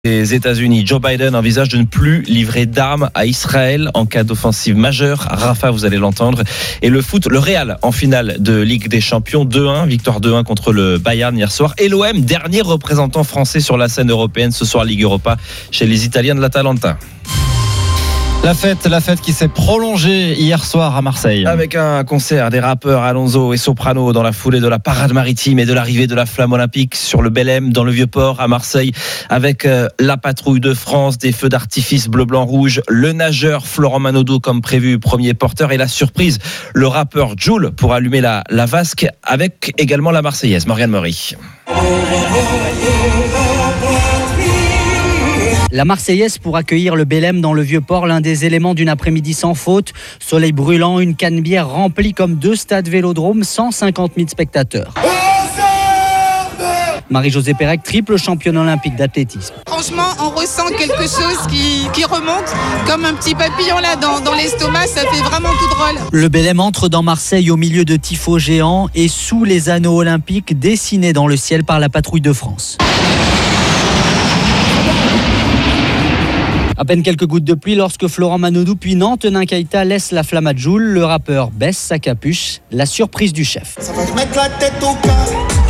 Les États-Unis, Joe Biden envisage de ne plus livrer d'armes à Israël en cas d'offensive majeure. Rafa, vous allez l'entendre. Et le foot, le Real en finale de Ligue des Champions, 2-1, victoire 2-1 contre le Bayern hier soir. Et l'OM, dernier représentant français sur la scène européenne ce soir, Ligue Europa, chez les Italiens de l'Atalanta. La fête qui s'est prolongée hier soir à Marseille. Avec un concert des rappeurs Alonso et Soprano dans la foulée de la parade maritime et de l'arrivée de la flamme olympique sur le Belém dans le Vieux-Port à Marseille. Avec la patrouille de France, des feux d'artifice bleu, blanc, rouge, le nageur Florent Manodou comme prévu, premier porteur, et la surprise, le rappeur Jul pour allumer la vasque, avec également la Marseillaise. Morgane Maury. La Marseillaise pour accueillir le Belém dans le Vieux-Port, l'un des éléments d'une après-midi sans faute. Soleil brûlant, une canebière remplie comme 2 stades Vélodrome, 150 000 spectateurs. Marie-Josée Pérec, triple championne olympique d'athlétisme. Franchement, on ressent quelque chose qui remonte comme un petit papillon là dans l'estomac, ça fait vraiment tout drôle. Le Belém entre dans Marseille au milieu de tifos géants et sous les anneaux olympiques dessinés dans le ciel par la patrouille de France. À peine quelques gouttes de pluie lorsque Florent Manodou puis Antonin Keita laisse la flamme à Jul. Le rappeur baisse sa capuche, la surprise du chef. Ça va te mettre la tête au cas.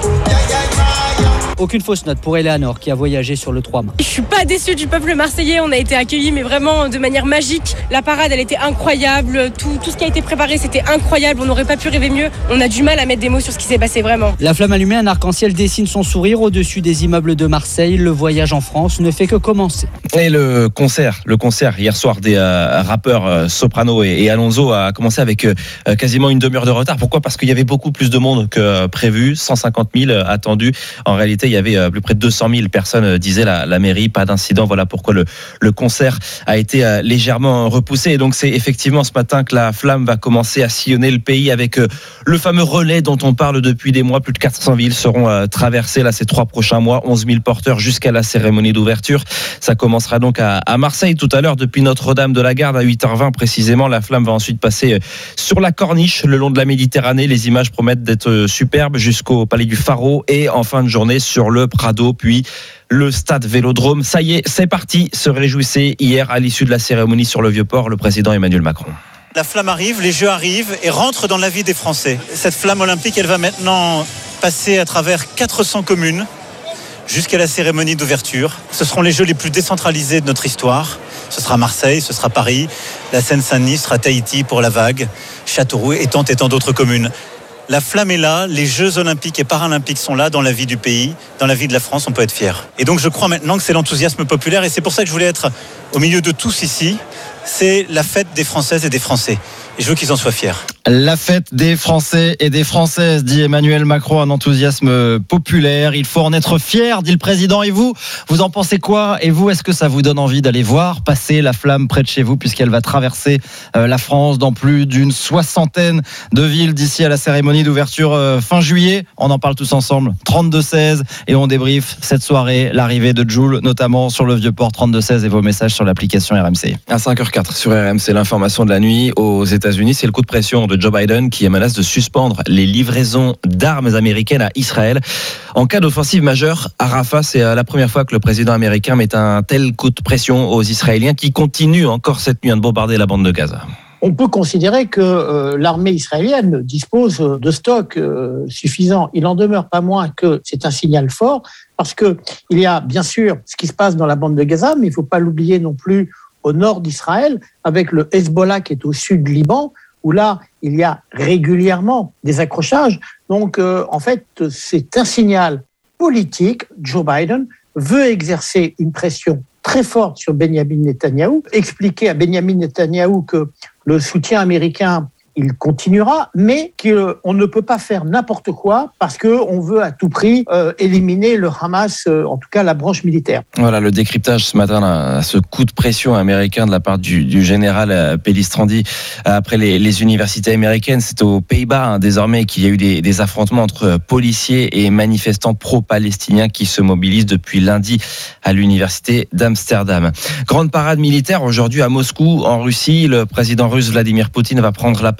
Aucune fausse note pour Eleanor qui a voyagé sur le 3 mars. Je suis pas déçue du peuple marseillais, on a été accueillis mais vraiment de manière magique. La parade elle était incroyable, tout ce qui a été préparé c'était incroyable, on n'aurait pas pu rêver mieux. On a du mal à mettre des mots sur ce qui s'est passé vraiment. La flamme allumée, un arc-en-ciel dessine son sourire au-dessus des immeubles de Marseille. Le voyage en France ne fait que commencer. Et le concert hier soir des rappeurs Soprano et Alonso a commencé avec quasiment une demi-heure de retard. Pourquoi ? Parce qu'il y avait beaucoup plus de monde que prévu, 150 000 attendus. En réalité, il y avait plus près de 200 000 personnes, disait la mairie. Pas d'incident. Voilà pourquoi le concert a été légèrement repoussé. Et donc, c'est effectivement ce matin que la flamme va commencer à sillonner le pays avec le fameux relais dont on parle depuis des mois. Plus de 400 villes seront traversées là ces 3 prochains mois. 11 000 porteurs jusqu'à la cérémonie d'ouverture. Ça commencera donc à Marseille tout à l'heure depuis Notre-Dame de la Garde à 8h20 précisément. La flamme va ensuite passer sur la corniche le long de la Méditerranée. Les images promettent d'être superbes jusqu'au Palais du Pharaon et en fin de journée sur le Prado, puis le stade Vélodrome. Ça y est, c'est parti, se réjouissait hier à l'issue de la cérémonie sur le Vieux-Port le président Emmanuel Macron. La flamme arrive, les Jeux arrivent et rentrent dans la vie des Français. Cette flamme olympique, elle va maintenant passer à travers 400 communes jusqu'à la cérémonie d'ouverture. Ce seront les Jeux les plus décentralisés de notre histoire. Ce sera Marseille, ce sera Paris, la Seine-Saint-Denis, ce sera Tahiti pour la vague, Châteauroux et tant d'autres communes. La flamme est là, les Jeux olympiques et paralympiques sont là dans la vie du pays, dans la vie de la France, on peut être fier. Et donc je crois maintenant que c'est l'enthousiasme populaire et c'est pour ça que je voulais être au milieu de tous ici. C'est la fête des Françaises et des Français. Et je veux qu'ils en soient fiers. La fête des Français et des Françaises, dit Emmanuel Macron, un enthousiasme populaire. Il faut en être fier, dit le président. Et vous en pensez quoi ? Et vous, est-ce que ça vous donne envie d'aller voir passer la flamme près de chez vous, puisqu'elle va traverser la France dans plus d'une 60aine de villes d'ici à la cérémonie d'ouverture fin juillet ? On en parle tous ensemble. 32-16 et on débriefe cette soirée, l'arrivée de Jul, notamment sur le Vieux-Port. 32-16 et vos messages sur l'application RMC. À 5h04 sur RMC, l'information de la nuit aux États-Unis, c'est le coup de pression de Joe Biden qui menace de suspendre les livraisons d'armes américaines à Israël en cas d'offensive majeure à Rafah. C'est la première fois que le président américain met un tel coup de pression aux Israéliens qui continuent encore cette nuit de bombarder la bande de Gaza. On peut considérer que l'armée israélienne dispose de stocks suffisants. Il en demeure pas moins que c'est un signal fort parce que il y a bien sûr ce qui se passe dans la bande de Gaza, mais il ne faut pas l'oublier non plus au nord d'Israël avec le Hezbollah qui est au sud du Liban, où là, il y a régulièrement des accrochages. Donc, en fait, c'est un signal politique. Joe Biden veut exercer une pression très forte sur Benyamin Netanyahou, expliquer à Benyamin Netanyahou que le soutien américain, il continuera, mais qu'on ne peut pas faire n'importe quoi parce qu'on veut à tout prix éliminer le Hamas, en tout cas la branche militaire. Voilà le décryptage ce matin, là, ce coup de pression américain de la part du général Pellistrandi après les universités américaines. C'est aux Pays-Bas désormais qu'il y a eu des affrontements entre policiers et manifestants pro-palestiniens qui se mobilisent depuis lundi à l'université d'Amsterdam. Grande parade militaire aujourd'hui à Moscou, en Russie. Le président russe Vladimir Poutine va prendre la parole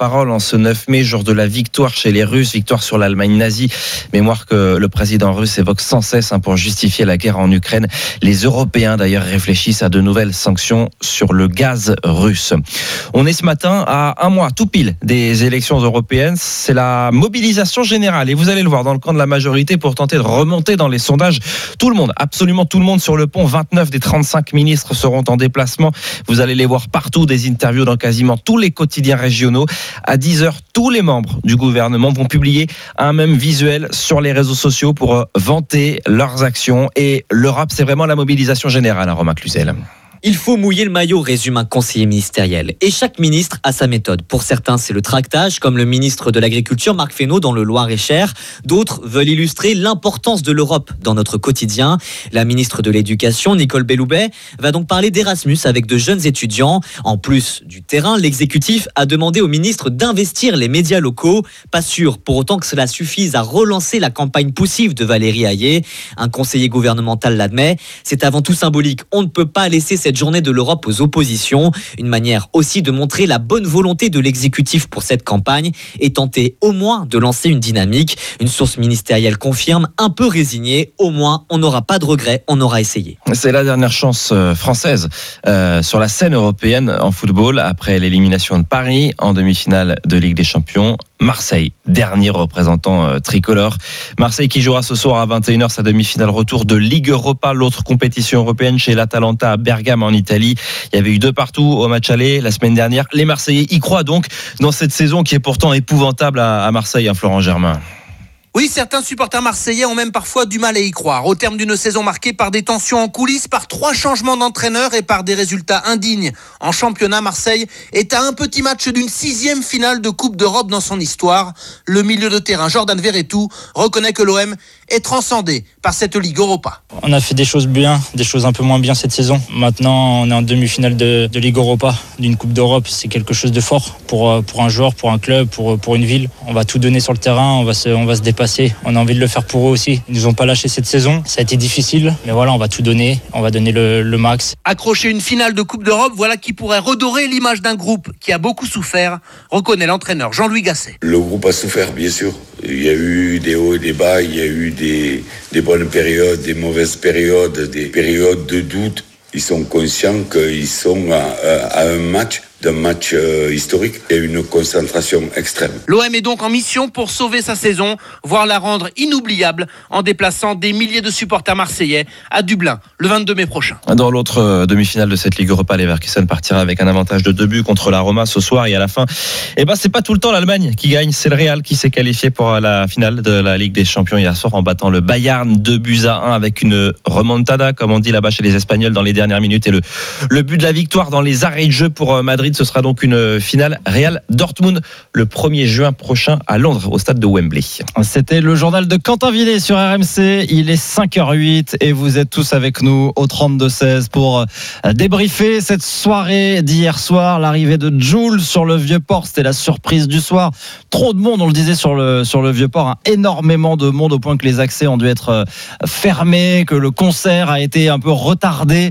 parole en ce 9 mai, jour de la victoire chez les Russes, victoire sur l'Allemagne nazie. Mémoire que le président russe évoque sans cesse pour justifier la guerre en Ukraine. Les Européens d'ailleurs réfléchissent à de nouvelles sanctions sur le gaz russe. On est ce matin à un mois tout pile des élections européennes. C'est la mobilisation générale et vous allez le voir dans le camp de la majorité pour tenter de remonter dans les sondages. Tout le monde, absolument tout le monde sur le pont. 29 des 35 ministres seront en déplacement. Vous allez les voir partout, des interviews dans quasiment tous les quotidiens régionaux. À 10h, tous les membres du gouvernement vont publier un même visuel sur les réseaux sociaux pour vanter leurs actions. Et l'Europe, c'est vraiment la mobilisation générale, Romain Cluzel. Il faut mouiller le maillot, résume un conseiller ministériel. Et chaque ministre a sa méthode. Pour certains, c'est le tractage, comme le ministre de l'Agriculture, Marc Fesneau, dans le Loir-et-Cher. D'autres veulent illustrer l'importance de l'Europe dans notre quotidien. La ministre de l'Éducation, Nicole Belloubet, va donc parler d'Erasmus avec de jeunes étudiants. En plus du terrain, l'exécutif a demandé au ministre d'investir les médias locaux. Pas sûr pour autant que cela suffise à relancer la campagne poussive de Valérie Hayet. Un conseiller gouvernemental l'admet. C'est avant tout symbolique. On ne peut pas laisser cette journée de l'Europe aux oppositions, une manière aussi de montrer la bonne volonté de l'exécutif pour cette campagne et tenter au moins de lancer une dynamique. Une source ministérielle confirme, un peu résignée, au moins on n'aura pas de regrets, on aura essayé. C'est la dernière chance française sur la scène européenne en football après l'élimination de Paris en demi-finale de Ligue des Champions. Marseille, dernier représentant tricolore. Marseille qui jouera ce soir à 21h sa demi-finale retour de Ligue Europa, l'autre compétition européenne chez l'Atalanta à Bergame en Italie. Il y avait eu 2-2 au match aller la semaine dernière. Les Marseillais y croient donc dans cette saison qui est pourtant épouvantable à Marseille, Florent Germain. Oui, certains supporters marseillais ont même parfois du mal à y croire. Au terme d'une saison marquée par des tensions en coulisses, par 3 changements d'entraîneur et par des résultats indignes. En championnat, Marseille est à un petit match d'une 6e finale de Coupe d'Europe dans son histoire. Le milieu de terrain, Jordan Verretou, reconnaît que l'OM est transcendé par cette Ligue Europa. On a fait des choses bien, des choses un peu moins bien cette saison. Maintenant, on est en demi-finale de Ligue Europa, d'une Coupe d'Europe. C'est quelque chose de fort pour un joueur, pour un club, pour une ville. On va tout donner sur le terrain, on va se dépasser. On a envie de le faire pour eux aussi. Ils nous ont pas lâché cette saison. Ça a été difficile, mais voilà, on va tout donner. On va donner le max. Accrocher une finale de Coupe d'Europe, voilà qui pourrait redorer l'image d'un groupe qui a beaucoup souffert, reconnaît l'entraîneur Jean-Louis Gasset. Le groupe a souffert, bien sûr. Il y a eu des hauts et des bas, il y a eu des bonnes périodes, des mauvaises périodes, des périodes de doute. Ils sont conscients qu'ils sont à un match d'un match historique et une concentration extrême. L'OM est donc en mission pour sauver sa saison, voire la rendre inoubliable en déplaçant des milliers de supporters marseillais à Dublin le 22 mai prochain. Dans l'autre demi-finale de cette Ligue Europa, Leverkusen partira avec un avantage de 2 buts contre la Roma ce soir et à la fin, c'est pas tout le temps l'Allemagne qui gagne, c'est le Real qui s'est qualifié pour la finale de la Ligue des Champions hier soir en battant le Bayern 2-1 avec une remontada comme on dit là-bas chez les Espagnols dans les dernières minutes et le but de la victoire dans les arrêts de jeu pour Madrid. Ce sera donc une finale Real Dortmund le 1er juin prochain à Londres au stade de Wembley. C'était le journal de Quentin Villet sur RMC. Il est 5h08 et vous êtes tous avec nous au 32-16 pour débriefer cette soirée d'hier soir. L'arrivée de Jul sur le Vieux-Port, c'était la surprise du soir. Trop de monde, on le disait sur le Vieux-Port, énormément de monde au point que les accès ont dû être fermés, que le concert a été un peu retardé.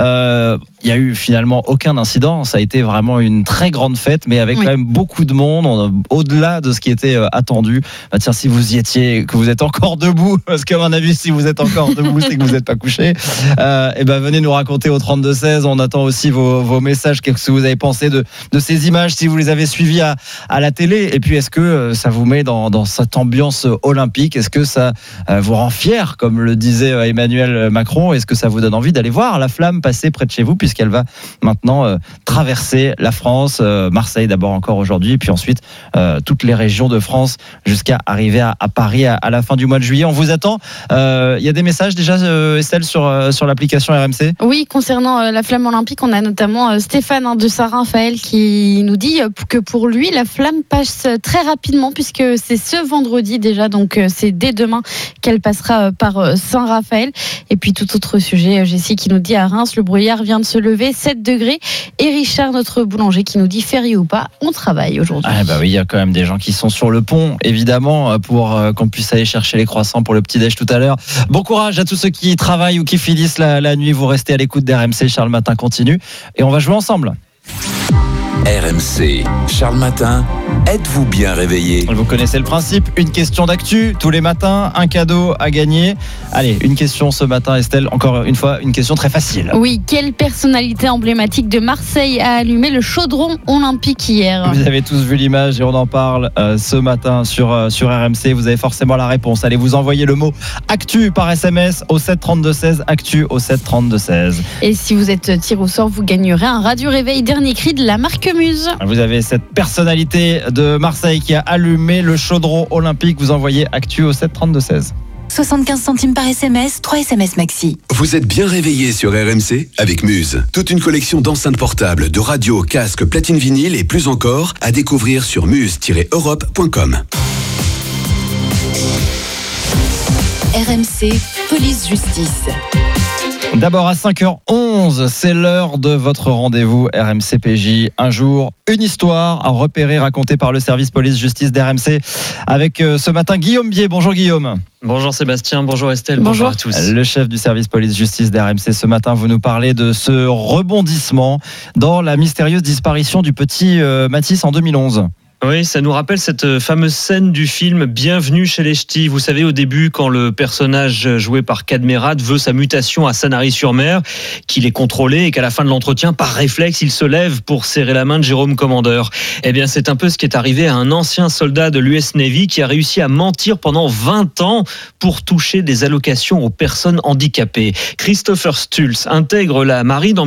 Il n'y a eu finalement aucun incident. Ça a été vraiment une très grande fête, mais avec quand même beaucoup de monde, au-delà de ce qui était attendu. Tiens, si vous y étiez, que vous êtes encore debout, parce qu'à mon avis, si vous êtes encore debout, c'est que vous n'êtes pas couché. Venez nous raconter au 32-16. On attend aussi vos messages. Qu'est-ce que vous avez pensé de ces images, si vous les avez suivies à la télé? Et puis, est-ce que ça vous met dans cette ambiance olympique? Est-ce que ça vous rend fier, comme le disait Emmanuel Macron? Est-ce que ça vous donne envie d'aller voir la flamme passer près de chez vous, puisqu'elle va maintenant traverser la France, Marseille d'abord encore aujourd'hui, et puis ensuite toutes les régions de France jusqu'à arriver à Paris à la fin du mois de juillet. On vous attend. Il y a des messages déjà, Estelle, sur l'application RMC? Oui, concernant la flamme olympique, on a notamment Stéphane de Saint-Raphaël qui nous dit que pour lui, la flamme passe très rapidement puisque c'est ce vendredi déjà, donc c'est dès demain qu'elle passera par Saint-Raphaël. Et puis tout autre sujet, Jessie qui nous dit à Reims, le brouillard vient de se lever, 7 degrés. Et Richard, notre boulanger, qui nous dit férié ou pas, on travaille aujourd'hui. Oui, il y a quand même des gens qui sont sur le pont, évidemment, pour qu'on puisse aller chercher les croissants pour le petit-déj tout à l'heure. Bon courage à tous ceux qui travaillent ou qui finissent la nuit. Vous restez à l'écoute d'RMC. Charles Matin continue et on va jouer ensemble. RMC, Charles Matin, êtes-vous bien réveillé? Vous connaissez le principe, une question d'actu tous les matins, un cadeau à gagner. Allez, une question ce matin, Estelle, encore une fois, une question très facile. Oui, quelle personnalité emblématique de Marseille a allumé le chaudron olympique hier? Vous avez tous vu l'image et on en parle ce matin sur RMC. Vous avez forcément la réponse. Allez, vous envoyez le mot actu par SMS au 732-16, actu au 732-16. Et si vous êtes tiré au sort, vous gagnerez un radio réveil dernier cri de la marque Muse. Vous avez cette personnalité de Marseille qui a allumé le chaudron olympique. Vous envoyez actu au 732-16. 75 centimes par SMS, 3 SMS maxi. Vous êtes bien réveillé sur RMC avec Muse. Toute une collection d'enceintes portables, de radios, casques, platines vinyles et plus encore à découvrir sur muse-europe.com. RMC, police justice. D'abord à 5h11, c'est l'heure de votre rendez-vous RMC PJ. Un jour, une histoire à repérer, racontée par le service police-justice d'RMC avec ce matin Guillaume Bier. Bonjour Guillaume. Bonjour Sébastien, bonjour Estelle, bonjour à tous. Le chef du service police-justice d'RMC, ce matin, vous nous parlez de ce rebondissement dans la mystérieuse disparition du petit Mathis en 2011. Oui, ça nous rappelle cette fameuse scène du film Bienvenue chez les Ch'tis. Vous savez, au début, quand le personnage joué par Cadmerat veut sa mutation à Sanary-sur-Mer, qu'il est contrôlé et qu'à la fin de l'entretien, par réflexe, il se lève pour serrer la main de Jérôme Commandeur. Eh bien, c'est un peu ce qui est arrivé à un ancien soldat de l'US Navy qui a réussi à mentir pendant 20 ans pour toucher des allocations aux personnes handicapées. Christopher Stultz intègre la marine en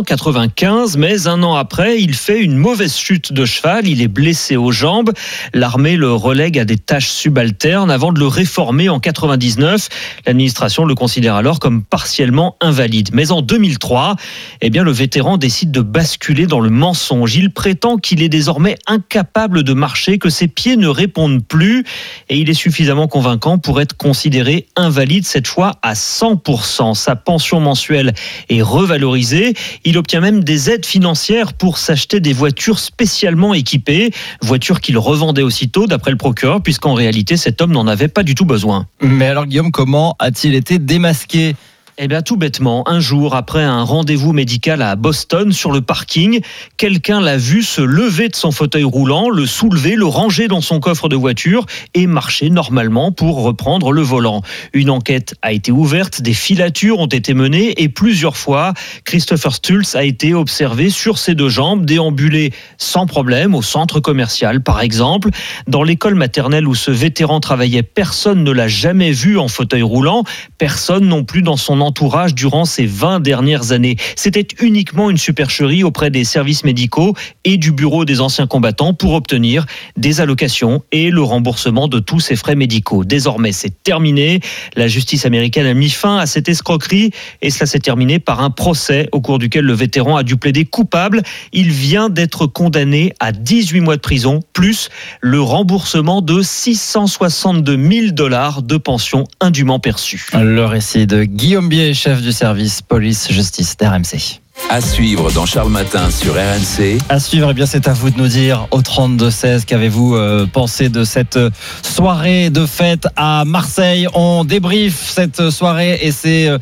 1995, mais un an après, il fait une mauvaise chute de cheval. Il est blessé aux jambes. L'armée le relègue à des tâches subalternes avant de le réformer en 99. L'administration le considère alors comme partiellement invalide. Mais en 2003, eh bien, le vétéran décide de basculer dans le mensonge. Il prétend qu'il est désormais incapable de marcher, que ses pieds ne répondent plus et il est suffisamment convaincant pour être considéré invalide, cette fois à 100%. Sa pension mensuelle est revalorisée. Il obtient même des aides financières pour s'acheter des voitures spécialement équipées. Voiture qu'il revendait aussitôt d'après le procureur, puisqu'en réalité cet homme n'en avait pas du tout besoin. Mais alors Guillaume, comment a-t-il été démasqué ? Eh bien, tout bêtement, un jour après un rendez-vous médical à Boston, sur le parking, quelqu'un l'a vu se lever de son fauteuil roulant, le soulever, le ranger dans son coffre de voiture et marcher normalement pour reprendre le volant. Une enquête a été ouverte, des filatures ont été menées et plusieurs fois, Christopher Stultz a été observé sur ses deux jambes, déambuler sans problème au centre commercial, par exemple. Dans l'école maternelle où ce vétéran travaillait, personne ne l'a jamais vu en fauteuil roulant, personne non plus dans son entourage durant ces 20 dernières années. C'était uniquement une supercherie auprès des services médicaux et du bureau des anciens combattants pour obtenir des allocations et le remboursement de tous ses frais médicaux. Désormais, c'est terminé. La justice américaine a mis fin à cette escroquerie et cela s'est terminé par un procès au cours duquel le vétéran a dû plaider coupable. Il vient d'être condamné à 18 mois de prison plus le remboursement de $662 000 de pension indûment perçue. Le récit de Guillaume Bier, chef du service police-justice d'RMC. À suivre dans Charles Matin sur RMC. À suivre, eh bien, c'est à vous de nous dire au 32-16, qu'avez-vous pensé de cette soirée de fête à Marseille. On débriefe cette soirée et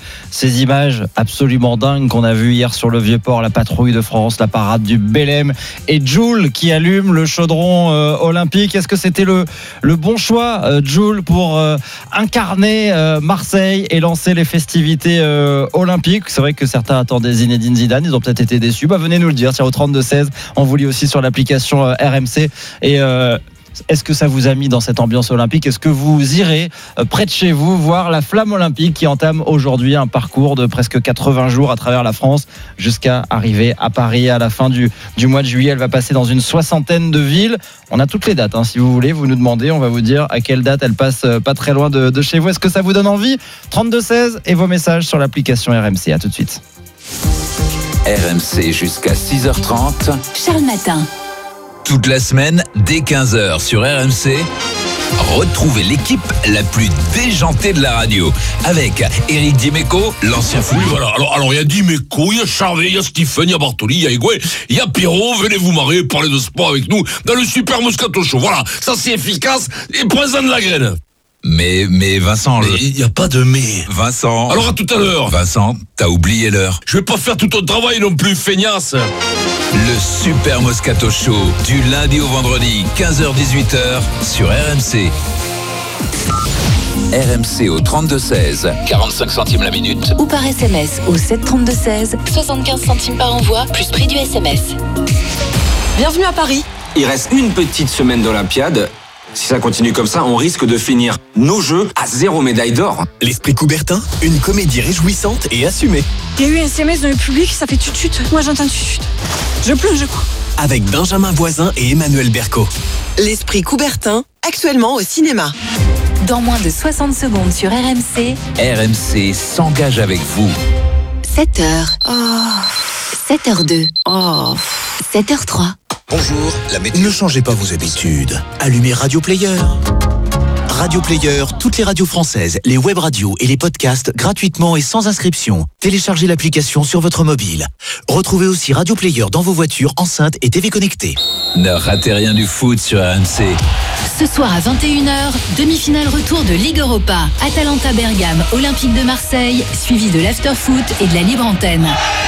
ces images absolument dingues qu'on a vues hier sur le Vieux-Port, la patrouille de France, la parade du Belém et Jules qui allume le chaudron olympique. Est-ce que c'était le bon choix, Jules, pour incarner Marseille et lancer les festivités olympiques? C'est vrai que certains attendaient Zinedine Zidane, ils ont peut-être été déçus. Venez nous le dire, tiens, au 32-16, on vous lit aussi sur l'application RMC. Et est-ce que ça vous a mis dans cette ambiance olympique? Est-ce que vous irez près de chez vous voir la flamme olympique qui entame aujourd'hui un parcours de presque 80 jours à travers la France jusqu'à arriver à Paris à la fin du mois de juillet? Elle va passer dans une 60aine de villes. On a toutes les dates, si vous voulez, vous nous demandez, on va vous dire à quelle date elle passe pas très loin de chez vous. Est-ce que ça vous donne envie? 32-16 et vos messages sur l'application RMC. À tout de suite. RMC jusqu'à 6h30. Charles Matin. Toute la semaine, dès 15h sur RMC, retrouvez l'équipe la plus déjantée de la radio. Avec Eric Dimeco, l'ancien fou. Oui, voilà. Alors, il y a Dimeco, il y a Charvet, il y a Stephen, il y a Bartoli, il y a Higuain, il y a Pierrot. Venez vous marrer, parler de sport avec nous dans le Super Moscato Show. Voilà, ça c'est efficace et présent de la graine. Mais Vincent... il n'y a pas de mais. Vincent... Alors à tout à l'heure. Vincent, t'as oublié l'heure. Je vais pas faire tout ton travail non plus, feignasse. Le Super Moscato Show, du lundi au vendredi, 15h-18h, sur RMC. RMC au 32-16, 45 centimes la minute. Ou par SMS au 732-16, 75 centimes par envoi, plus prix du SMS. Bienvenue à Paris. Il reste une petite semaine d'Olympiade. Si ça continue comme ça, on risque de finir nos Jeux à 0 médaille d'or. L'Esprit Coubertin, une comédie réjouissante et assumée. Il y a eu un SMS dans le public, ça fait tut-tut. Moi j'entends tut-tut. Je pleure, je crois. Avec Benjamin Voisin et Emmanuel Berco. L'Esprit Coubertin, actuellement au cinéma. Dans moins de 60 secondes sur RMC. RMC s'engage avec vous. 7h. Oh. 7h02. Oh. 7h03. Bonjour, ne changez pas vos habitudes. Allumez Radio Player. Radio Player, toutes les radios françaises, les web radios et les podcasts gratuitement et sans inscription. Téléchargez l'application sur votre mobile. Retrouvez aussi Radio Player dans vos voitures, enceintes et TV connectées. Ne ratez rien du foot sur RMC. Ce soir à 21h, demi-finale retour de Ligue Europa. Atalanta Bergame, Olympique de Marseille, suivi de l'after-foot et de la libre antenne.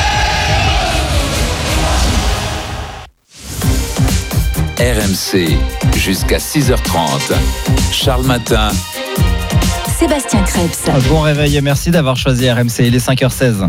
RMC, jusqu'à 6h30. Charles Matin. Sébastien Krebs. Bon réveil et merci d'avoir choisi RMC, il est 5h16.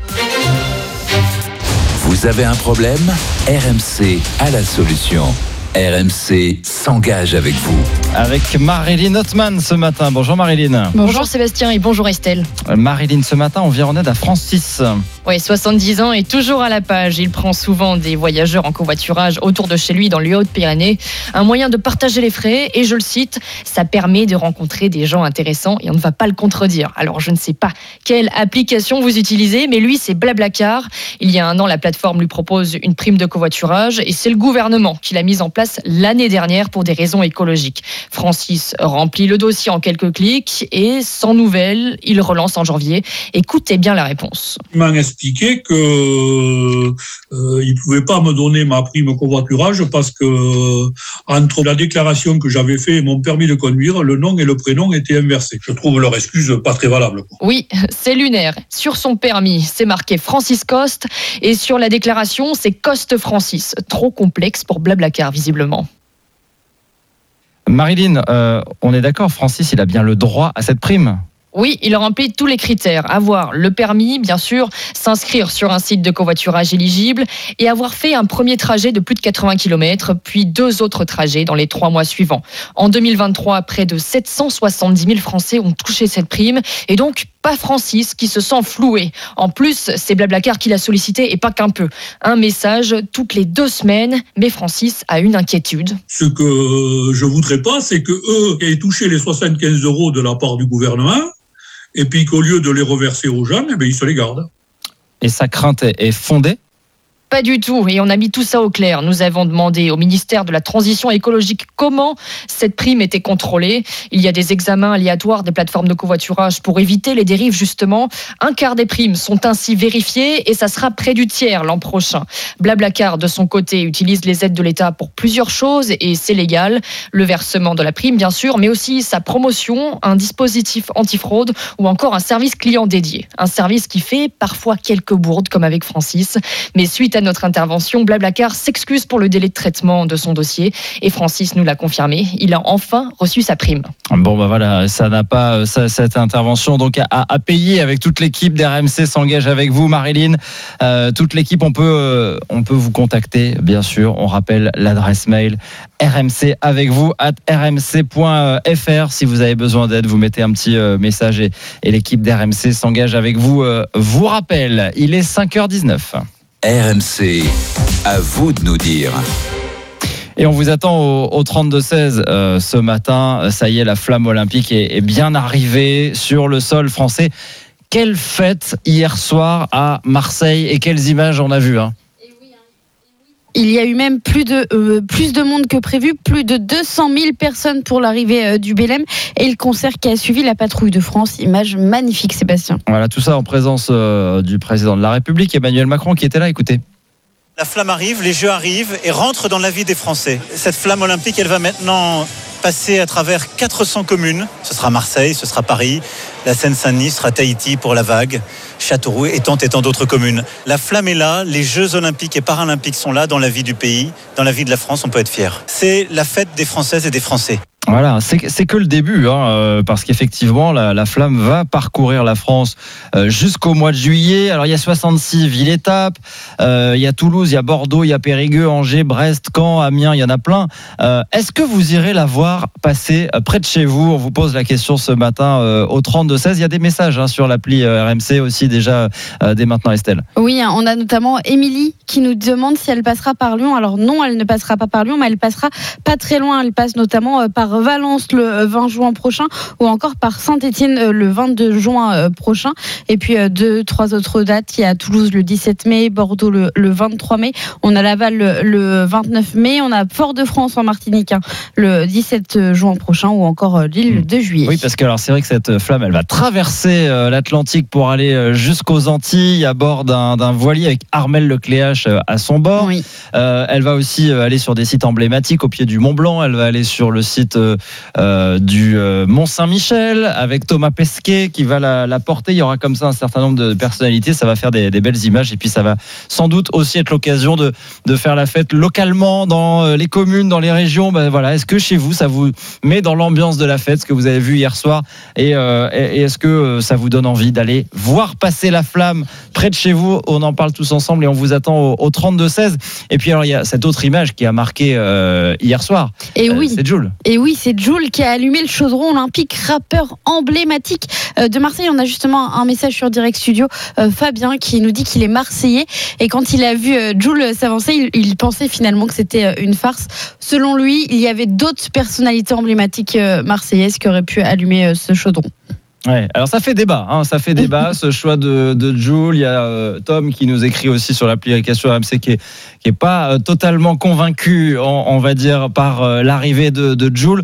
Vous avez un problème ? RMC a la solution. RMC s'engage avec vous. Avec Marilyn Othman ce matin. Bonjour Marilyn. Bonjour Sébastien et bonjour Estelle. Marilyn, ce matin, on vient en aide à Francis. Oui, 70 ans et toujours à la page. Il prend souvent des voyageurs en covoiturage autour de chez lui dans les Hautes-Pyrénées. Un moyen de partager les frais et je le cite, ça permet de rencontrer des gens intéressants et on ne va pas le contredire. Alors je ne sais pas quelle application vous utilisez, mais lui c'est Blablacar. Il y a un an, la plateforme lui propose une prime de covoiturage et c'est le gouvernement qui l'a mise en place l'année dernière pour des raisons écologiques. Francis remplit le dossier en quelques clics et sans nouvelles, il relance en janvier. Écoutez bien la réponse. Il m'a expliqué que il pouvait pas me donner ma prime covoiturage parce que entre la déclaration que j'avais fait et mon permis de conduire, le nom et le prénom étaient inversés. Je trouve leur excuse pas très valable. Oui, c'est lunaire. Sur son permis, c'est marqué Francis Coste et sur la déclaration, c'est Coste Francis. Trop complexe pour Blablacar, visiblement. Marilyn, on est d'accord, Francis, il a bien le droit à cette prime ? Oui, il remplit tous les critères. Avoir le permis, bien sûr, s'inscrire sur un site de covoiturage éligible et avoir fait un premier trajet de plus de 80 km, puis 2 autres trajets dans les 3 mois suivants. En 2023, près de 770 000 Français ont touché cette prime et donc pas Francis qui se sent floué. En plus, c'est Blablacar qui l'a sollicité et pas qu'un peu. Un message toutes les 2 semaines, mais Francis a une inquiétude. Ce que je voudrais pas, c'est que eux aient touché les 75 € de la part du gouvernement et puis qu'au lieu de les reverser aux gens, ils se les gardent. Et sa crainte est fondée ? Pas du tout, et on a mis tout ça au clair. Nous avons demandé au ministère de la Transition écologique comment cette prime était contrôlée. Il y a des examens aléatoires des plateformes de covoiturage pour éviter les dérives justement. 1/4 des primes sont ainsi vérifiées et ça sera près du tiers l'an prochain. Blablacar, de son côté, utilise les aides de l'État pour plusieurs choses et c'est légal. Le versement de la prime, bien sûr, mais aussi sa promotion, un dispositif antifraude ou encore un service client dédié. Un service qui fait parfois quelques bourdes, comme avec Francis, mais suite à notre intervention, Blablacar s'excuse pour le délai de traitement de son dossier et Francis nous l'a confirmé, il a enfin reçu sa prime. Bon voilà, ça n'a pas cette intervention donc à payer avec toute l'équipe d'RMC s'engage avec vous Marilyn. Toute l'équipe, on peut vous contacter bien sûr. On rappelle l'adresse mail RMC avec vous @rmc.fr. Si vous avez besoin d'aide, vous mettez un petit message et l'équipe d'RMC s'engage avec vous. Vous rappelle, il est 5h19. RMC, à vous de nous dire. Et on vous attend au 32-16 ce matin. Ça y est, la flamme olympique est bien arrivée sur le sol français. Quelle fête hier soir à Marseille et quelles images on a vues hein. Il y a eu même plus de monde que prévu, plus de 200 000 personnes pour l'arrivée du Bélem et le concert qui a suivi la patrouille de France. Image magnifique, Sébastien. Voilà, tout ça en présence du président de la République, Emmanuel Macron, qui était là. Écoutez. La flamme arrive, les Jeux arrivent et rentrent dans la vie des Français. Cette flamme olympique, elle va maintenant passer à travers 400 communes. Ce sera Marseille, ce sera Paris, la Seine-Saint-Denis, ce sera Tahiti pour la vague, Châteauroux et tant d'autres communes. La flamme est là, les Jeux Olympiques et Paralympiques sont là dans la vie du pays, dans la vie de la France, on peut être fier. C'est la fête des Françaises et des Français. Voilà, c'est que le début, parce qu'effectivement, la flamme va parcourir la France jusqu'au mois de juillet. Alors, il y a 66 villes-étapes, il y a Toulouse, il y a Bordeaux, il y a Périgueux, Angers, Brest, Caen, Amiens, il y en a plein. Est-ce que vous irez la voir passer près de chez vous ? On vous pose la question ce matin au 32-16. Il y a des messages sur l'appli RMC aussi déjà dès maintenant, Estelle. Oui, on a notamment Émilie qui nous demande si elle passera par Lyon. Alors non, elle ne passera pas par Lyon, mais elle passera pas très loin. Elle passe notamment par Valence le 20 juin prochain ou encore par Saint-Étienne le 22 juin prochain. Et puis 2-3 autres dates. Il y a Toulouse le 17 mai, Bordeaux le 23 mai. On a Laval le 29 mai. On a Fort-de-France en Martinique le 17 juin prochain ou encore l'île le 2 juillet. Oui, parce que alors c'est vrai que cette flamme, elle va traverser l'Atlantique pour aller jusqu'aux Antilles à bord d'un voilier avec Armel Lecléache à son bord. Oui. Elle va aussi aller sur des sites emblématiques au pied du Mont Blanc. Elle va aller sur le site du Mont-Saint-Michel avec Thomas Pesquet qui va la porter. Il y aura comme ça un certain nombre de personnalités. Ça va faire des belles images et puis ça va sans doute aussi être l'occasion de faire la fête localement dans les communes, dans les régions. Voilà. Est-ce que chez vous, ça vous met dans l'ambiance de la fête, ce que vous avez vu hier soir et est-ce que ça vous donne envie d'aller voir passer la flamme près de chez vous ? On en parle tous ensemble et on vous attend au 32-16. Et puis alors il y a cette autre image qui a marqué hier soir. Et oui, c'est Jul. Et oui, c'est Jul qui a allumé le chaudron olympique, rappeur emblématique de Marseille. On a justement un message sur Direct Studio, Fabien, qui nous dit qu'il est marseillais et quand il a vu Jul s'avancer, il pensait finalement que c'était une farce. Selon lui, il y avait d'autres personnalités emblématiques marseillaises qui auraient pu allumer ce chaudron. Ouais, alors ça fait débat, ce choix de Jul. Il y a Tom qui nous écrit aussi sur l'application RMC qui est pas totalement convaincu, on va dire, par l'arrivée de Jul.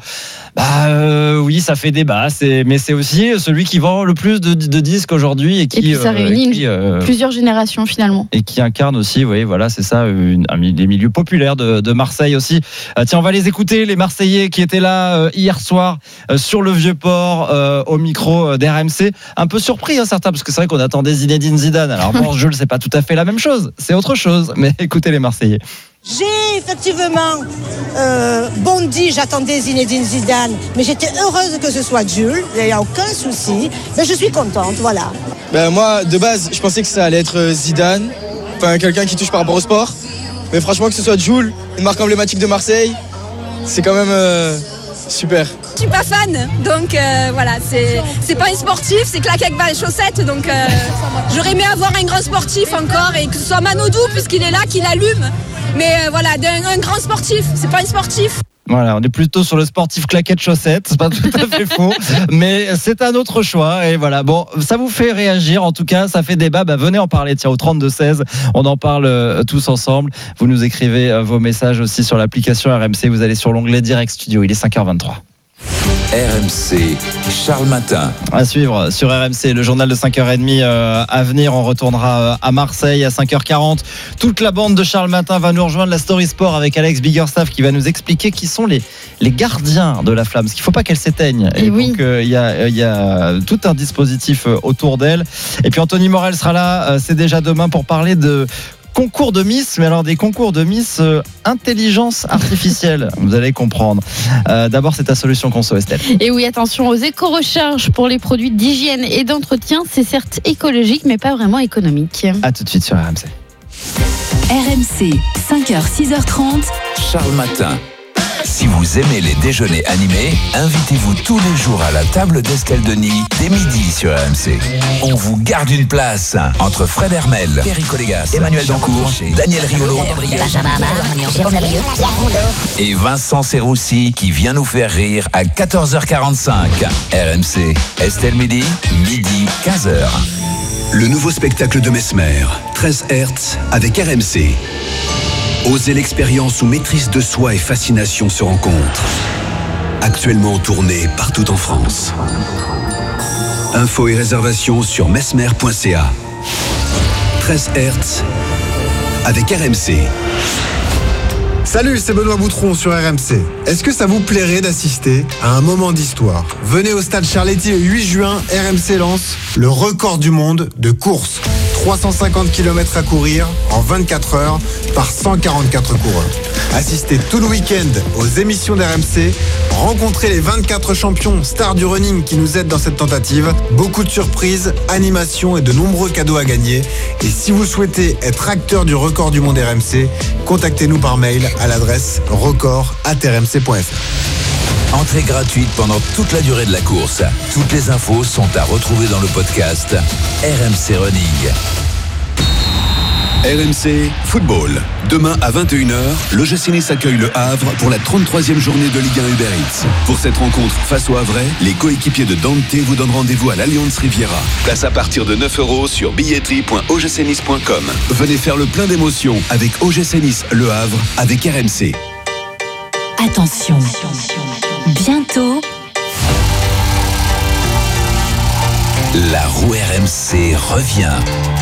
Oui, ça fait débat, mais c'est aussi celui qui vend le plus de disques aujourd'hui et puis ça réunit plusieurs générations finalement. Et qui incarne aussi, oui, voilà, c'est ça, des milieux populaires de Marseille aussi. Tiens, on va les écouter, les Marseillais qui étaient là hier soir sur le Vieux-Port au micro d'RMC. Un peu surpris, certains, parce que c'est vrai qu'on attendait Zinedine Zidane. Alors bon, Jules, c'est pas tout à fait la même chose, c'est autre chose, mais écoutez les Marseillais. J'ai effectivement bondi, j'attendais Zinedine Zidane, mais j'étais heureuse que ce soit Jules, il n'y a aucun souci, mais je suis contente, voilà. Moi, de base, je pensais que ça allait être Zidane, quelqu'un qui touche par rapport au sport, mais franchement que ce soit Jules, une marque emblématique de Marseille, c'est quand même super. Je suis pas fan, donc voilà, c'est pas un sportif, c'est claqué avec les chaussettes, donc j'aurais aimé avoir un grand sportif encore et que ce soit Manodou puisqu'il est là, qu'il allume. Mais voilà, un grand sportif, c'est pas un sportif. Voilà, on est plutôt sur le sportif claquette chaussettes, c'est pas tout à fait faux, mais c'est un autre choix. Et voilà, bon, ça vous fait réagir, en tout cas, ça fait débat. Venez en parler, tiens, au 32-16, on en parle tous ensemble. Vous nous écrivez vos messages aussi sur l'application RMC, vous allez sur l'onglet Direct Studio, il est 5h23. RMC, Charles Matin. À suivre sur RMC, le journal de 5h30 à venir. On retournera à Marseille à 5h40. Toute la bande de Charles Matin va nous rejoindre, la Story Sport avec Alex Biggerstaff qui va nous expliquer qui sont les gardiens de la flamme. Parce qu'il ne faut pas qu'elle s'éteigne. Et oui. Donc il y a tout un dispositif autour d'elle. Et puis Anthony Morel sera là, c'est déjà demain pour parler de concours de Miss, mais alors des concours de Miss intelligence artificielle, vous allez comprendre. D'abord, c'est ta solution conso, Estelle. Et oui, attention aux éco-recherches pour les produits d'hygiène et d'entretien. C'est certes écologique, mais pas vraiment économique. A tout de suite sur RMC. RMC, 5h, 6h30. Charles Matin. Si vous aimez les déjeuners animés, invitez-vous tous les jours à la table d'Estelle Denis dès midi sur RMC. On vous garde une place entre Fred Hermel, Eric Olégas, Emmanuel Dancourt, Daniel Riolo et Vincent Serroussi qui vient nous faire rire à 14h45. RMC, Estelle midi 15h. Le nouveau spectacle de Mesmer, 13 Hertz avec RMC. Osez l'expérience où maîtrise de soi et fascination se rencontrent. Actuellement en tournée partout en France. Infos et réservations sur mesmer.ca. 13 Hertz avec RMC. Salut, c'est Benoît Boutron sur RMC. Est-ce que ça vous plairait d'assister à un moment d'histoire ? Venez au stade Charletti le 8 juin, RMC lance le record du monde de course. 350 km à courir en 24 heures par 144 coureurs. Assistez tout le week-end aux émissions d'RMC, rencontrez les 24 champions stars du running qui nous aident dans cette tentative, beaucoup de surprises, animations et de nombreux cadeaux à gagner. Et si vous souhaitez être acteur du record du monde RMC, contactez-nous par mail à l'adresse record@rmc.fr. Entrée gratuite pendant toute la durée de la course. Toutes les infos sont à retrouver dans le podcast RMC Running. RMC Football. Demain à 21h, l'OGC Nice accueille le Havre pour la 33e journée de Ligue 1 Uber Eats. Pour cette rencontre face au Havrais, les coéquipiers de Dante vous donnent rendez-vous à l'Allianz Riviera. Place à partir de 9 € sur billetterie.ogcnice.com. Venez faire le plein d'émotions avec OGC Nice Le Havre avec RMC. Attention, bientôt, La roue RMC revient.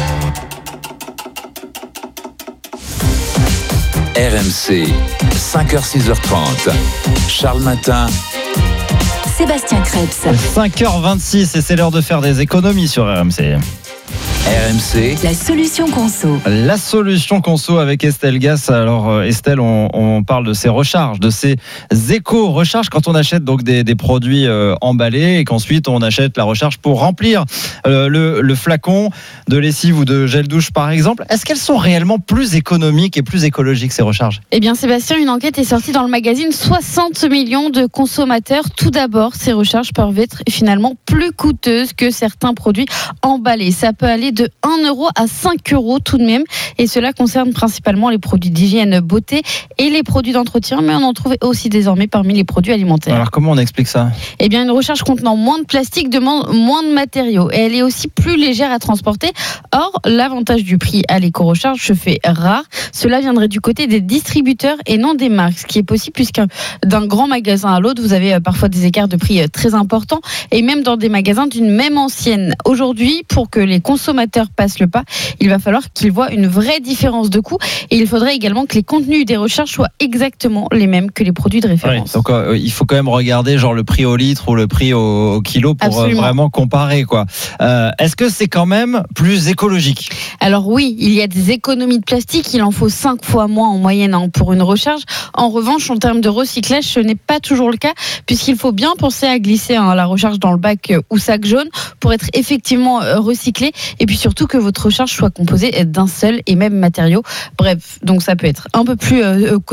RMC, 5h, 6h30. Charles Matin. Sébastien Krebs. 5h26 et c'est l'heure de faire des économies sur RMC. RMC. La solution conso. La solution conso avec Estelle Gass. Alors Estelle, on parle de ces recharges, de ces éco-recharges quand on achète donc des produits emballés et qu'ensuite on achète la recharge pour remplir le flacon de lessive ou de gel douche par exemple. Est-ce qu'elles sont réellement plus économiques et plus écologiques ces recharges ? Eh bien Sébastien, une enquête est sortie dans le magazine 60 millions de consommateurs. Tout d'abord, ces recharges peuvent être finalement plus coûteuses que certains produits emballés. Ça peut aller de 1 € à 5 € tout de même. Et cela concerne principalement les produits d'hygiène, beauté et les produits d'entretien. Mais on en trouve aussi désormais parmi les produits alimentaires. Alors comment on explique ça ? Eh bien une recharge contenant moins de plastique demande moins de matériaux. Et elle est aussi plus légère à transporter. Or, l'avantage du prix à l'éco-recharge se fait rare. Cela viendrait du côté des distributeurs et non des marques. Ce qui est possible puisque d'un grand magasin à l'autre, vous avez parfois des écarts de prix très importants. Et même dans des magasins d'une même enseigne. Aujourd'hui, pour que les consommateurs passent le pas, il va falloir qu'ils voient une vraie différence de coût et il faudrait également que les contenus des recharges soient exactement les mêmes que les produits de référence. Oui, donc il faut quand même regarder genre le prix au litre ou le prix au kilo pour vraiment comparer quoi. Est-ce que c'est quand même plus écologique ? Alors oui, il y a des économies de plastique, il en faut 5 fois moins en moyenne pour une recharge. En revanche, en termes de recyclage, ce n'est pas toujours le cas puisqu'il faut bien penser à glisser la recharge dans le bac ou sac jaune pour être effectivement recyclé. Et puis surtout que votre recharge soit composée d'un seul et même matériau. Bref, donc ça peut être un peu plus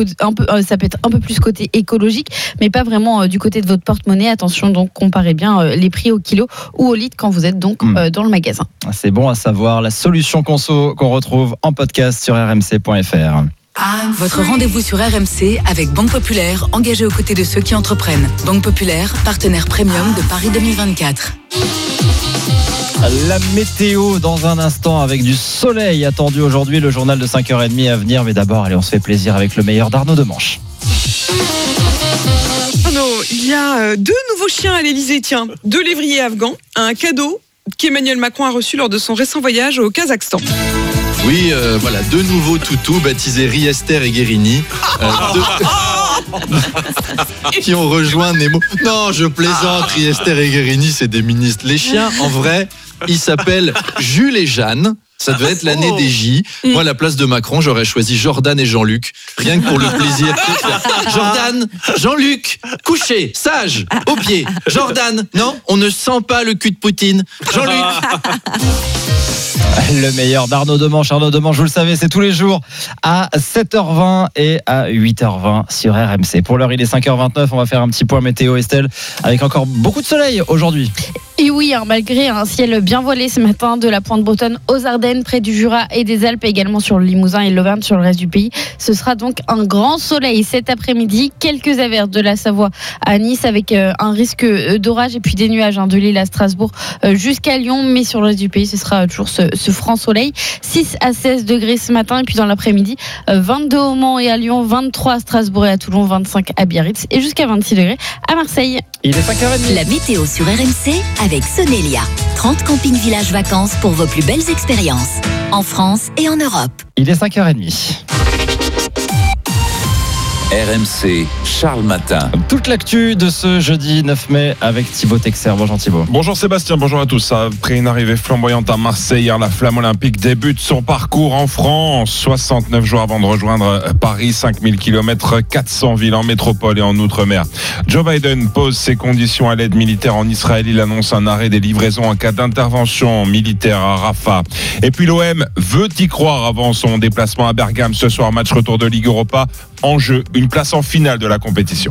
côté écologique, mais pas vraiment du côté de votre porte-monnaie. Attention, donc comparez bien les prix au kilo ou au litre quand vous êtes donc dans le magasin. C'est bon à savoir. La solution conso qu'on retrouve en podcast sur rmc.fr. Votre rendez-vous sur RMC avec Banque Populaire, engagée aux côtés de ceux qui entreprennent. Banque Populaire, partenaire premium de Paris 2024. La météo dans un instant avec du soleil attendu aujourd'hui, le journal de 5h30 à venir. Mais d'abord, allez, on se fait plaisir avec le meilleur d'Arnaud Demanche. Arnaud, il y a 2 nouveaux chiens à l'Elysée, tiens, 2 lévriers afghans, un cadeau qu'Emmanuel Macron a reçu lors de son récent voyage au Kazakhstan. Oui, voilà, 2 nouveaux toutous baptisés Riester et Guérini. Qui ont rejoint Nemo. Non, je plaisante, Riester et Guérini, c'est des ministres. Les chiens, en vrai, ils s'appellent Jules et Jeanne. Ça devait être l'année des J. Moi, à la place de Macron, j'aurais choisi Jordan et Jean-Luc. Rien que pour le plaisir. Jordan, Jean-Luc, couché, sage, au pied. Jordan, non, on ne sent pas le cul de Poutine. Jean-Luc. Le meilleur d'Arnaud Demanche. Arnaud Demanche, vous le savez, c'est tous les jours à 7h20 et à 8h20 sur RMC. Pour l'heure, il est 5h29. On va faire un petit point météo, Estelle, avec encore beaucoup de soleil aujourd'hui. Et oui, malgré un ciel bien voilé ce matin de la pointe bretonne aux Ardennes, près du Jura et des Alpes, également sur le Limousin et l'Auvergne, sur le reste du pays. Ce sera donc un grand soleil cet après-midi. Quelques averses de la Savoie à Nice avec un risque d'orage et puis des nuages de Lille à Strasbourg jusqu'à Lyon. Mais sur le reste du pays, ce sera toujours ce franc soleil. 6 à 16 degrés ce matin et puis dans l'après-midi, 22 au Mans et à Lyon, 23 à Strasbourg et à Toulon, 25 à Biarritz et jusqu'à 26 degrés à Marseille. Il est 5h30. La météo sur RMC avec Sonelia. 30 camping-villages vacances pour vos plus belles expériences. En France et en Europe. Il est 5h30. RMC, Charles Matin. Toute l'actu de ce jeudi 9 mai avec Thibaut Texer. Bonjour Thibaut. Bonjour Sébastien, bonjour à tous. Après une arrivée flamboyante à Marseille, hier la flamme olympique débute son parcours en France. 69 jours avant de rejoindre Paris, 5000 km, 400 villes en métropole et en outre-mer. Joe Biden pose ses conditions à l'aide militaire en Israël. Il annonce un arrêt des livraisons en cas d'intervention militaire à Rafah. Et puis l'OM veut y croire avant son déplacement à Bergame ce soir. Match retour de Ligue Europa. En jeu, une place en finale de la compétition.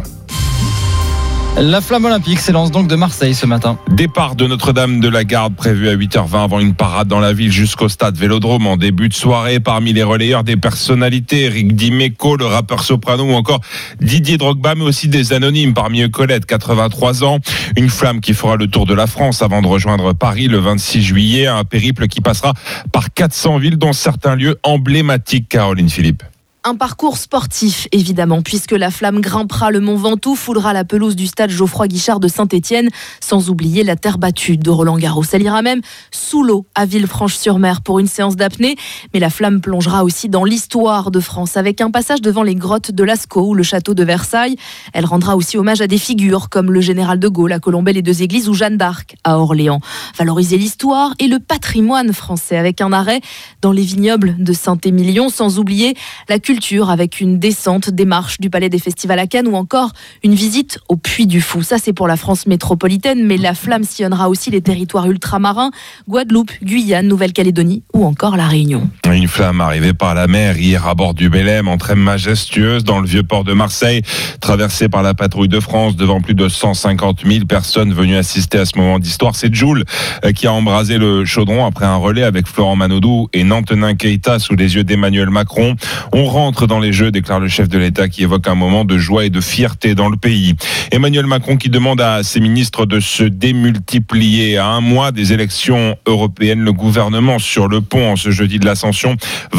La flamme olympique s'élance donc de Marseille ce matin. Départ de Notre-Dame de la Garde prévu à 8h20 avant une parade dans la ville jusqu'au stade Vélodrome en début de soirée. Parmi les relayeurs, des personnalités, Eric Dimeco, le rappeur Soprano ou encore Didier Drogba, mais aussi des anonymes, parmi eux Colette, 83 ans. Une flamme qui fera le tour de la France avant de rejoindre Paris le 26 juillet. Un périple qui passera par 400 villes, dont certains lieux emblématiques. Caroline Philippe. Un parcours sportif, évidemment, puisque la flamme grimpera le mont Ventoux, foulera la pelouse du stade Geoffroy-Guichard de Saint-Étienne, sans oublier la terre battue de Roland-Garros. Elle ira même sous l'eau à Villefranche-sur-Mer pour une séance d'apnée. Mais la flamme plongera aussi dans l'histoire de France, avec un passage devant les grottes de Lascaux ou le château de Versailles. Elle rendra aussi hommage à des figures comme le général de Gaulle à Colombey les Deux Églises ou Jeanne d'Arc à Orléans. Valoriser l'histoire et le patrimoine français, avec un arrêt dans les vignobles de Saint-Émilion, sans oublier la culture avec une descente des marches du Palais des Festivals à Cannes ou encore une visite au Puy du Fou. Ça, c'est pour la France métropolitaine, mais la flamme sillonnera aussi les territoires ultramarins, Guadeloupe, Guyane, Nouvelle-Calédonie ou encore La Réunion. Une flamme arrivée par la mer hier à bord du Belém en très majestueuse dans le vieux port de Marseille, traversée par la patrouille de France devant plus de 150 000 personnes venues assister à ce moment d'histoire. C'est Jules qui a embrasé le chaudron après un relais avec Florent Manodou et Nantenin Keita sous les yeux d'Emmanuel Macron. On rentre dans les Jeux, déclare le chef de l'État qui évoque un moment de joie et de fierté dans le pays. Emmanuel Macron qui demande à ses ministres de se démultiplier. À un mois des élections européennes, le gouvernement sur le pont en ce jeudi de l'Ascension.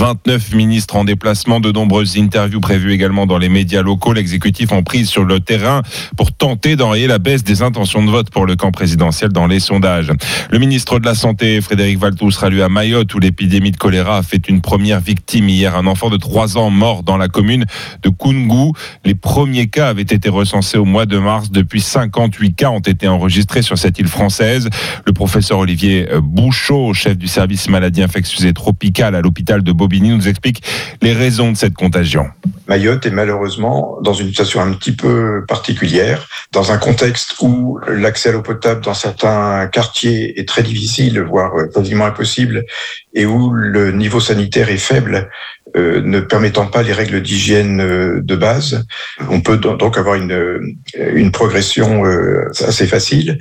29 ministres en déplacement, de nombreuses interviews prévues également dans les médias locaux. L'exécutif en prise sur le terrain pour tenter d'enrayer la baisse des intentions de vote pour le camp présidentiel dans les sondages. Le ministre de la Santé, Frédéric Valletoux, sera lui à Mayotte où l'épidémie de choléra a fait une première victime hier. Un enfant de 3 ans mort dans la commune de Koungou. Les premiers cas avaient été recensés au mois de mars. Depuis 58 cas ont été enregistrés sur cette île française. Le professeur Olivier Bouchot, chef du service maladies infectieuses et tropicales à l'hôpital de Bobigny, nous explique les raisons de cette contagion. Mayotte est malheureusement dans une situation un petit peu particulière, dans un contexte où l'accès à l'eau potable dans certains quartiers est très difficile, voire quasiment impossible, et où le niveau sanitaire est faible, ne permettant pas les règles d'hygiène de base. On peut donc avoir une progression assez facile.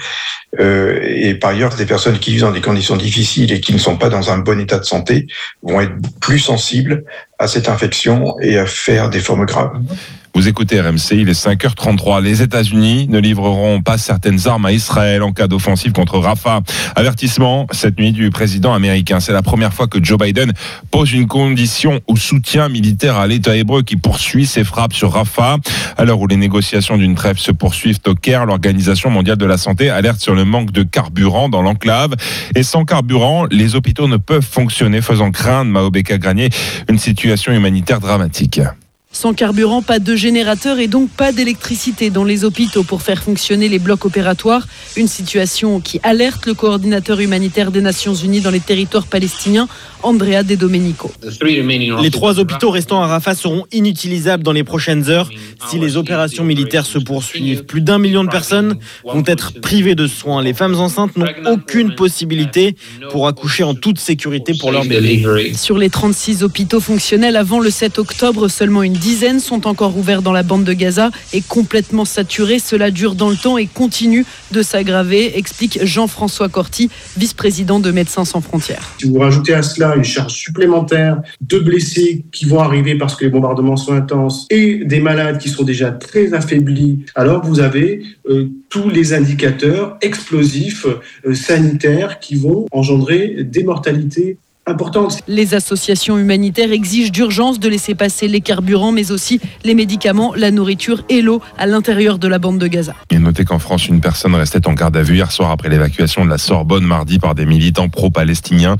Et par ailleurs, des personnes qui vivent dans des conditions difficiles et qui ne sont pas dans un bon état de santé vont être plus sensibles à cette infection et à faire des formes graves. Vous écoutez RMC, il est 5h33. Les États-Unis ne livreront pas certaines armes à Israël en cas d'offensive contre Rafah. Avertissement cette nuit du président américain. C'est la première fois que Joe Biden pose une condition au soutien militaire à l'État hébreu qui poursuit ses frappes sur Rafah. À l'heure où les négociations d'une trêve se poursuivent au Caire, l'Organisation mondiale de la santé alerte sur le manque de carburant dans l'enclave. Et sans carburant, les hôpitaux ne peuvent fonctionner, faisant craindre, Mahobeka Granier, une situation humanitaire dramatique. Sans carburant, pas de générateur et donc pas d'électricité dans les hôpitaux pour faire fonctionner les blocs opératoires. Une situation qui alerte le coordinateur humanitaire des Nations Unies dans les territoires palestiniens, Andrea De Domenico. Les 3 hôpitaux restants à Rafah seront inutilisables dans les prochaines heures si les opérations militaires se poursuivent. Plus d'1 million de personnes vont être privées de soins. Les femmes enceintes n'ont aucune possibilité pour accoucher en toute sécurité pour leur bébé. Sur les 36 hôpitaux fonctionnels avant le 7 octobre, seulement une dizaine sont encore ouverts dans la bande de Gaza et complètement saturés. Cela dure dans le temps et continue de s'aggraver, explique Jean-François Corti, vice-président de Médecins sans frontières. Si vous rajoutez à cela une charge supplémentaire de blessés qui vont arriver parce que les bombardements sont intenses et des malades qui sont déjà très affaiblis, alors vous avez tous les indicateurs explosifs sanitaires qui vont engendrer des mortalités importante. Les associations humanitaires exigent d'urgence de laisser passer les carburants, mais aussi les médicaments, la nourriture et l'eau à l'intérieur de la bande de Gaza. Et notez qu'en France, une personne restait en garde à vue hier soir après l'évacuation de la Sorbonne mardi par des militants pro-palestiniens.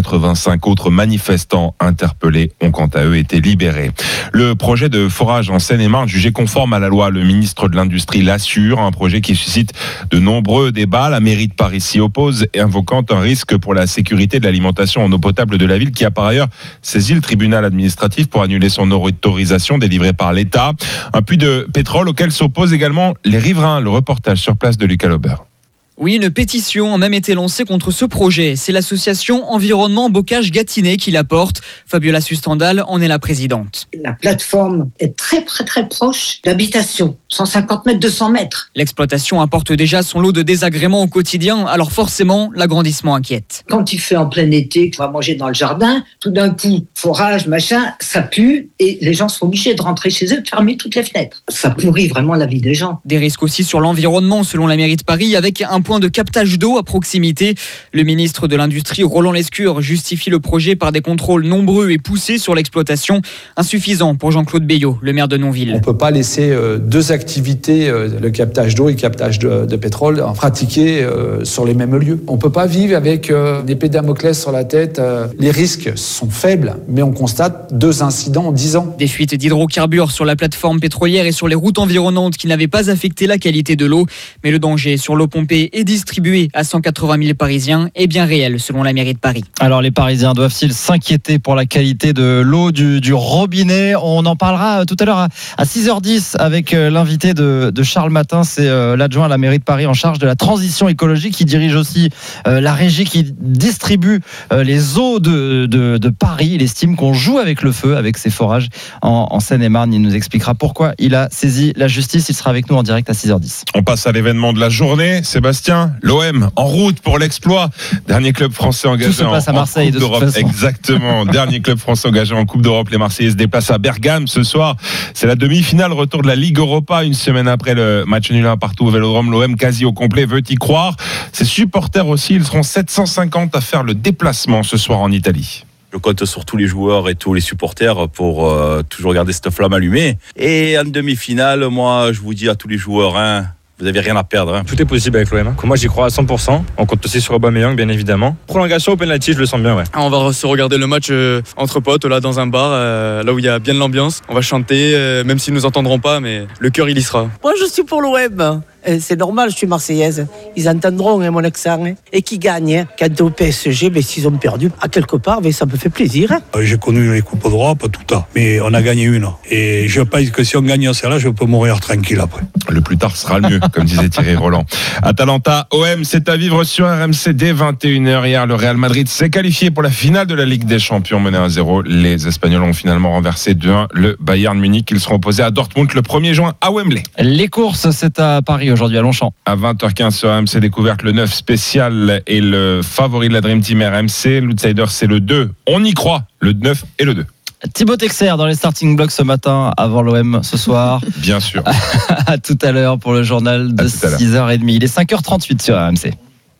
85 autres manifestants interpellés ont quant à eux été libérés. Le projet de forage en Seine-et-Marne jugé conforme à la loi, le ministre de l'Industrie l'assure, un projet qui suscite de nombreux débats. La mairie de Paris s'y oppose, invoquant un risque pour la sécurité de l'alimentation en eau potable de la ville, qui a par ailleurs saisi le tribunal administratif pour annuler son autorisation délivrée par l'État. Un puits de pétrole auquel s'opposent également les riverains. Le reportage sur place de Lucas Laubert. Oui, une pétition a même été lancée contre ce projet. C'est l'association Environnement Bocage-Gâtinais qui la porte. Fabiola Sustandal en est la présidente. La plateforme est très proche d'habitation, 150 mètres, 200 mètres. L'exploitation apporte déjà son lot de désagréments au quotidien, alors forcément, l'agrandissement inquiète. Quand il fait en plein été, on va manger dans le jardin, tout d'un coup, forage, machin, ça pue et les gens sont obligés de rentrer chez eux, de fermer toutes les fenêtres. Ça pourrit vraiment la vie des gens. Des risques aussi sur l'environnement, selon la mairie de Paris, avec un point de captage d'eau à proximité. Le ministre de l'Industrie, Roland Lescure, justifie le projet par des contrôles nombreux et poussés sur l'exploitation, insuffisant pour Jean-Claude Beillot, le maire de Nonville. On ne peut pas laisser deux activités, le captage d'eau et le captage de pétrole, pratiquer sur les mêmes lieux. On ne peut pas vivre avec une épée de Damoclès sur la tête. Les risques sont faibles, mais on constate 2 incidents en 10 ans. Des fuites d'hydrocarbures sur la plateforme pétrolière et sur les routes environnantes qui n'avaient pas affecté la qualité de l'eau. Mais le danger sur l'eau pompée et distribuée à 180 000 Parisiens est bien réel, selon la mairie de Paris. Alors les Parisiens doivent-ils s'inquiéter pour la qualité de l'eau du robinet ? On en parlera tout à l'heure à 6h10 avec l'invité de Charles Matin. C'est l'adjoint à la mairie de Paris en charge de la transition écologique, qui dirige aussi la régie qui distribue les eaux de Paris. Il estime qu'on joue avec le feu, avec ces forages en Seine-et-Marne. Il nous expliquera pourquoi il a saisi la justice. Il sera avec nous en direct à 6h10. On passe à l'événement de la journée. Sébastien, l'OM en route pour l'exploit. Dernier club français engagé Tout se passe à Marseille, en Coupe d'Europe. Exactement. Dernier club français engagé en Coupe d'Europe. Les Marseillais se déplacent à Bergame ce soir. C'est la demi-finale, retour de la Ligue Europa. Une semaine après le match nul 1 partout au Vélodrome, l'OM quasi au complet veut y croire. Ses supporters aussi, ils seront 750 à faire le déplacement ce soir en Italie. Je compte sur tous les joueurs et tous les supporters pour toujours garder cette flamme allumée. Et en demi-finale, moi, je vous dis à tous les joueurs, vous n'avez rien à perdre. Tout est possible avec l'OM. Moi, j'y crois à 100%. On compte aussi sur Aubameyang, bien évidemment. Prolongation au penalty, je le sens bien, ouais. On va se regarder le match entre potes, là, dans un bar, là où il y a bien de l'ambiance. On va chanter, même s'ils nous entendront pas, mais le cœur, il y sera. Moi, je suis pour l'OM. C'est normal, je suis marseillaise. Ils entendront mon accent. Et qui gagne. Quant au PSG, s'ils ont perdu, à quelque part, ça me fait plaisir. J'ai connu les Coupes d'Europe, tout ça. Mais on a gagné une. Et je pense que si on gagne celle-là, je peux mourir tranquille après. Le plus tard sera le mieux, comme disait Thierry Roland. Atalanta, OM, c'est à vivre sur RMC dès 21h. Hier, le Real Madrid s'est qualifié pour la finale de la Ligue des Champions, menée 1-0. Les Espagnols ont finalement renversé 2-1 le Bayern Munich. Ils seront opposés à Dortmund le 1er juin à Wembley. Les courses, c'est à Paris aujourd'hui à Longchamp. À 20h15 sur RMC Découverte, le 9 spécial et le favori de la Dream Team RMC. L'outsider, c'est le 2. On y croit, le 9 et le 2. Thibaut Texer dans les starting blocks ce matin avant l'OM ce soir. Bien sûr. À tout à l'heure pour le journal de 6h30. Il est 5h38 sur RMC.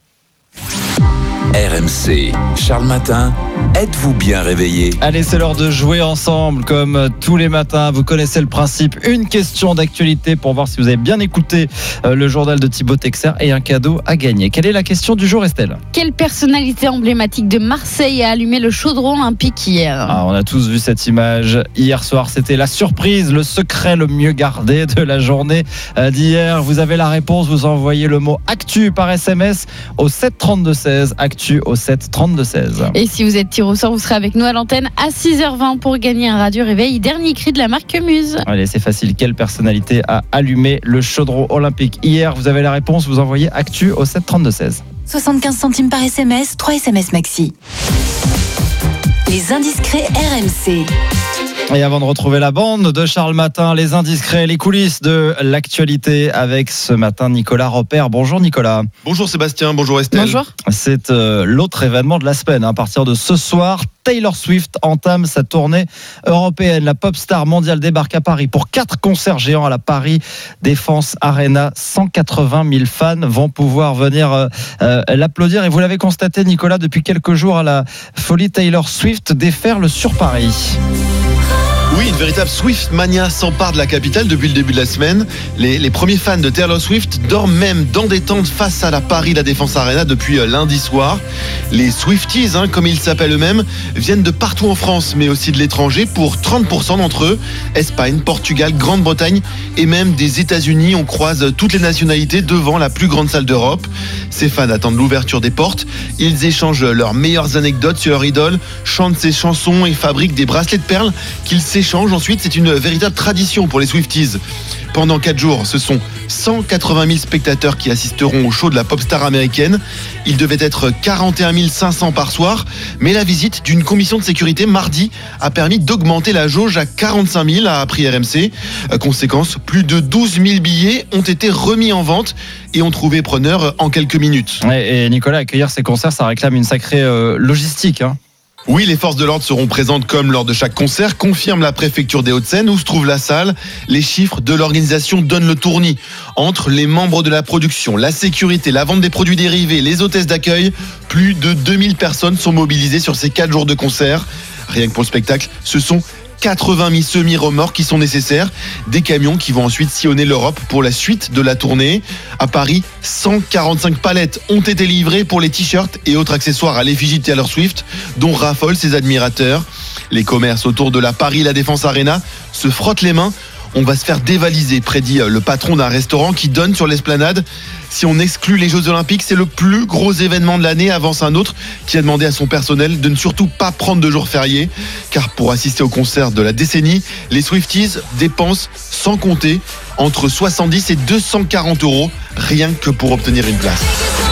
RMC, Charles Matin, êtes-vous bien réveillé ? Allez, c'est l'heure de jouer ensemble comme tous les matins. Vous connaissez le principe, une question d'actualité pour voir si vous avez bien écouté le journal de Thibaut Texer et un cadeau à gagner. Quelle est la question du jour, Estelle ? Quelle personnalité emblématique de Marseille a allumé le chaudron olympique hier ? On a tous vu cette image hier soir. C'était la surprise, le secret le mieux gardé de la journée d'hier. Vous avez la réponse, vous envoyez le mot actu par SMS au 732-16. Actu au 732-16. Et si vous êtes tiré au sort, vous serez avec nous à l'antenne à 6h20 pour gagner un radio réveil. Dernier cri de la marque Muse. Allez, c'est facile. Quelle personnalité a allumé le chaudron olympique hier ? Vous avez la réponse, vous envoyez actu au 732-16. 75 centimes par SMS, 3 SMS maxi. Les indiscrets RMC. Et avant de retrouver la bande de Charles Matin, les indiscrets, les coulisses de l'actualité avec ce matin Nicolas Roper. Bonjour Nicolas. Bonjour Sébastien, bonjour Estelle. Bonjour. C'est l'autre événement de la semaine. À partir de ce soir, Taylor Swift entame sa tournée européenne. La pop star mondiale débarque à Paris pour 4 concerts géants à la Paris Défense Arena. 180 000 fans vont pouvoir venir l'applaudir. Et vous l'avez constaté Nicolas, depuis quelques jours à la folie Taylor Swift déferle sur Paris. Oui, une véritable Swift mania s'empare de la capitale depuis le début de la semaine. Les premiers fans de Taylor Swift dorment même dans des tentes face à la Paris La Défense Arena depuis lundi soir. Les Swifties, comme ils s'appellent eux-mêmes, viennent de partout en France, mais aussi de l'étranger pour 30% d'entre eux. Espagne, Portugal, Grande-Bretagne et même des États-Unis. On croise toutes les nationalités devant la plus grande salle d'Europe. Ces fans attendent l'ouverture des portes. Ils échangent leurs meilleures anecdotes sur leur idole, chantent ses chansons et fabriquent des bracelets de perles qu'ils s'échangent ensuite. C'est une véritable tradition pour les Swifties. Pendant 4 jours, ce sont 180 000 spectateurs qui assisteront au show de la pop star américaine. Il devait être 41 500 par soir, mais la visite d'une commission de sécurité mardi a permis d'augmenter la jauge à 45 000, a appris RMC. Conséquence, plus de 12 000 billets ont été remis en vente et ont trouvé preneur en quelques minutes. Et Nicolas, accueillir ces concerts, ça réclame une sacrée logistique. Oui, les forces de l'ordre seront présentes comme lors de chaque concert, confirme la préfecture des Hauts-de-Seine où se trouve la salle. Les chiffres de l'organisation donnent le tournis. Entre les membres de la production, la sécurité, la vente des produits dérivés, les hôtesses d'accueil, plus de 2000 personnes sont mobilisées sur ces 4 jours de concert. Rien que pour le spectacle, ce sont 80 000 semi-remorques qui sont nécessaires, des camions qui vont ensuite sillonner l'Europe pour la suite de la tournée. À Paris, 145 palettes ont été livrées pour les t-shirts et autres accessoires à l'effigie de Taylor Swift, dont raffolent ses admirateurs. Les commerces autour de la Paris La Défense Arena se frottent les mains. On va se faire dévaliser, prédit le patron d'un restaurant qui donne sur l'esplanade. Si on exclut les Jeux Olympiques, c'est le plus gros événement de l'année, avance un autre qui a demandé à son personnel de ne surtout pas prendre de jours fériés. Car pour assister au concert de la décennie, les Swifties dépensent sans compter entre 70 et 240 euros rien que pour obtenir une place.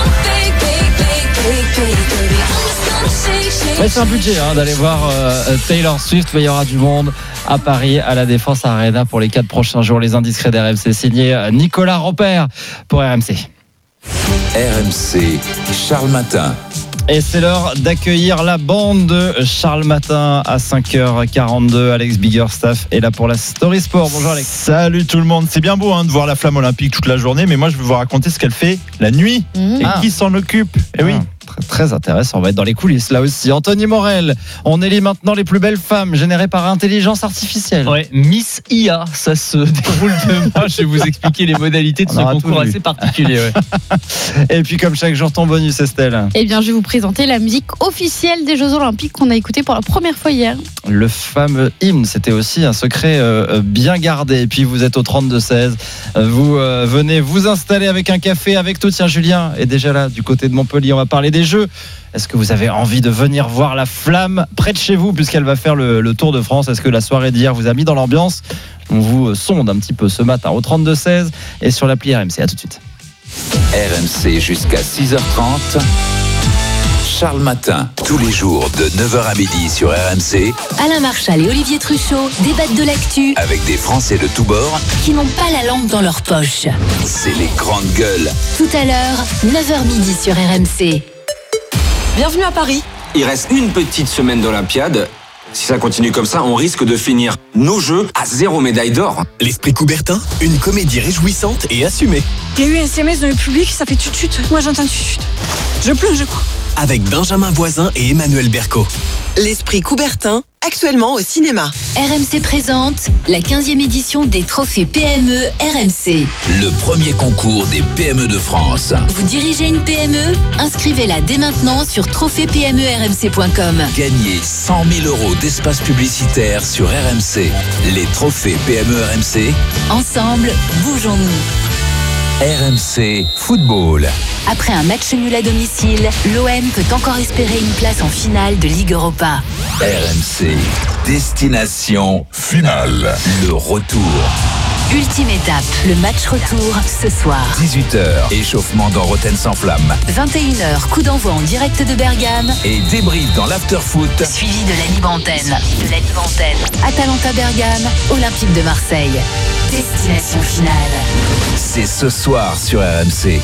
Ouais, c'est un budget d'aller voir Taylor Swift, mais il y aura du monde à Paris, à la Défense Arena pour les 4 prochains jours. Les indiscrets d'RMC, signé Nicolas Roper pour RMC. RMC, Charles Matin. Et c'est l'heure d'accueillir la bande de Charles Matin à 5h42. Alex Biggerstaff est là pour la Story Sport. Bonjour Alex. Salut tout le monde. C'est bien beau de voir la flamme olympique toute la journée, mais moi je vais vous raconter ce qu'elle fait la nuit et qui s'en occupe. Et oui. Très intéressant, on va être dans les coulisses là aussi. Anthony Morel, on élit maintenant les plus belles femmes générées par intelligence artificielle. Ouais, Miss IA, ça se déroule demain. Je vais vous expliquer les modalités de ce concours assez particulier. Ouais. Et puis comme chaque jour, ton bonus Estelle. Eh bien, je vais vous présenter la musique officielle des Jeux Olympiques qu'on a écoutée pour la première fois hier. Le fameux hymne, c'était aussi un secret bien gardé. Et puis vous êtes au 32-16. Vous venez vous installer avec un café avec tout. Tiens, Julien est déjà là du côté de Montpellier. On va parler des Jeux. Est-ce que vous avez envie de venir voir la flamme près de chez vous puisqu'elle va faire le Tour de France? Est-ce que la soirée d'hier vous a mis dans l'ambiance? On vous sonde un petit peu ce matin au 32-16 et sur l'appli RMC. À tout de suite. RMC jusqu'à 6h30. Charles Matin, tous les jours de 9h à midi sur RMC. Alain Marchal et Olivier Truchot débattent de l'actu Avec des Français de tous bords. qui n'ont pas la langue dans leur poche. C'est les grandes gueules. Tout à l'heure, 9h midi sur RMC. Bienvenue à Paris. Il reste une petite semaine d'Olympiade. Si ça continue comme ça, on risque de finir nos Jeux à 0 médaille d'or. L'Esprit Coubertin, une comédie réjouissante et assumée. Il y a eu un SMS dans le public, ça fait tut-tut. Moi j'entends tut-tut. Je pleure, je crois. Avec Benjamin Voisin et Emmanuel Berco. L'Esprit Coubertin, actuellement au cinéma. RMC présente la 15e édition des trophées PME RMC. Le premier concours des PME de France. Vous dirigez une PME? Inscrivez-la dès maintenant sur trophées-PME-RMC.com. Gagnez 100 000 euros d'espace publicitaire sur RMC. Les trophées PME RMC. Ensemble, bougeons-nous. RMC Football. Après un match nul à domicile, l'OM peut encore espérer une place en finale de Ligue Europa. RMC Destination Finale. Le retour. Ultime étape, le match retour ce soir. 18h, échauffement dans Rotten sans flamme. 21h, coup d'envoi en direct de Bergame. Et débrief dans l'after-foot. Suivi de la libre antenne. Atalanta Bergame, Olympique de Marseille. Destination finale. C'est ce soir sur RMC.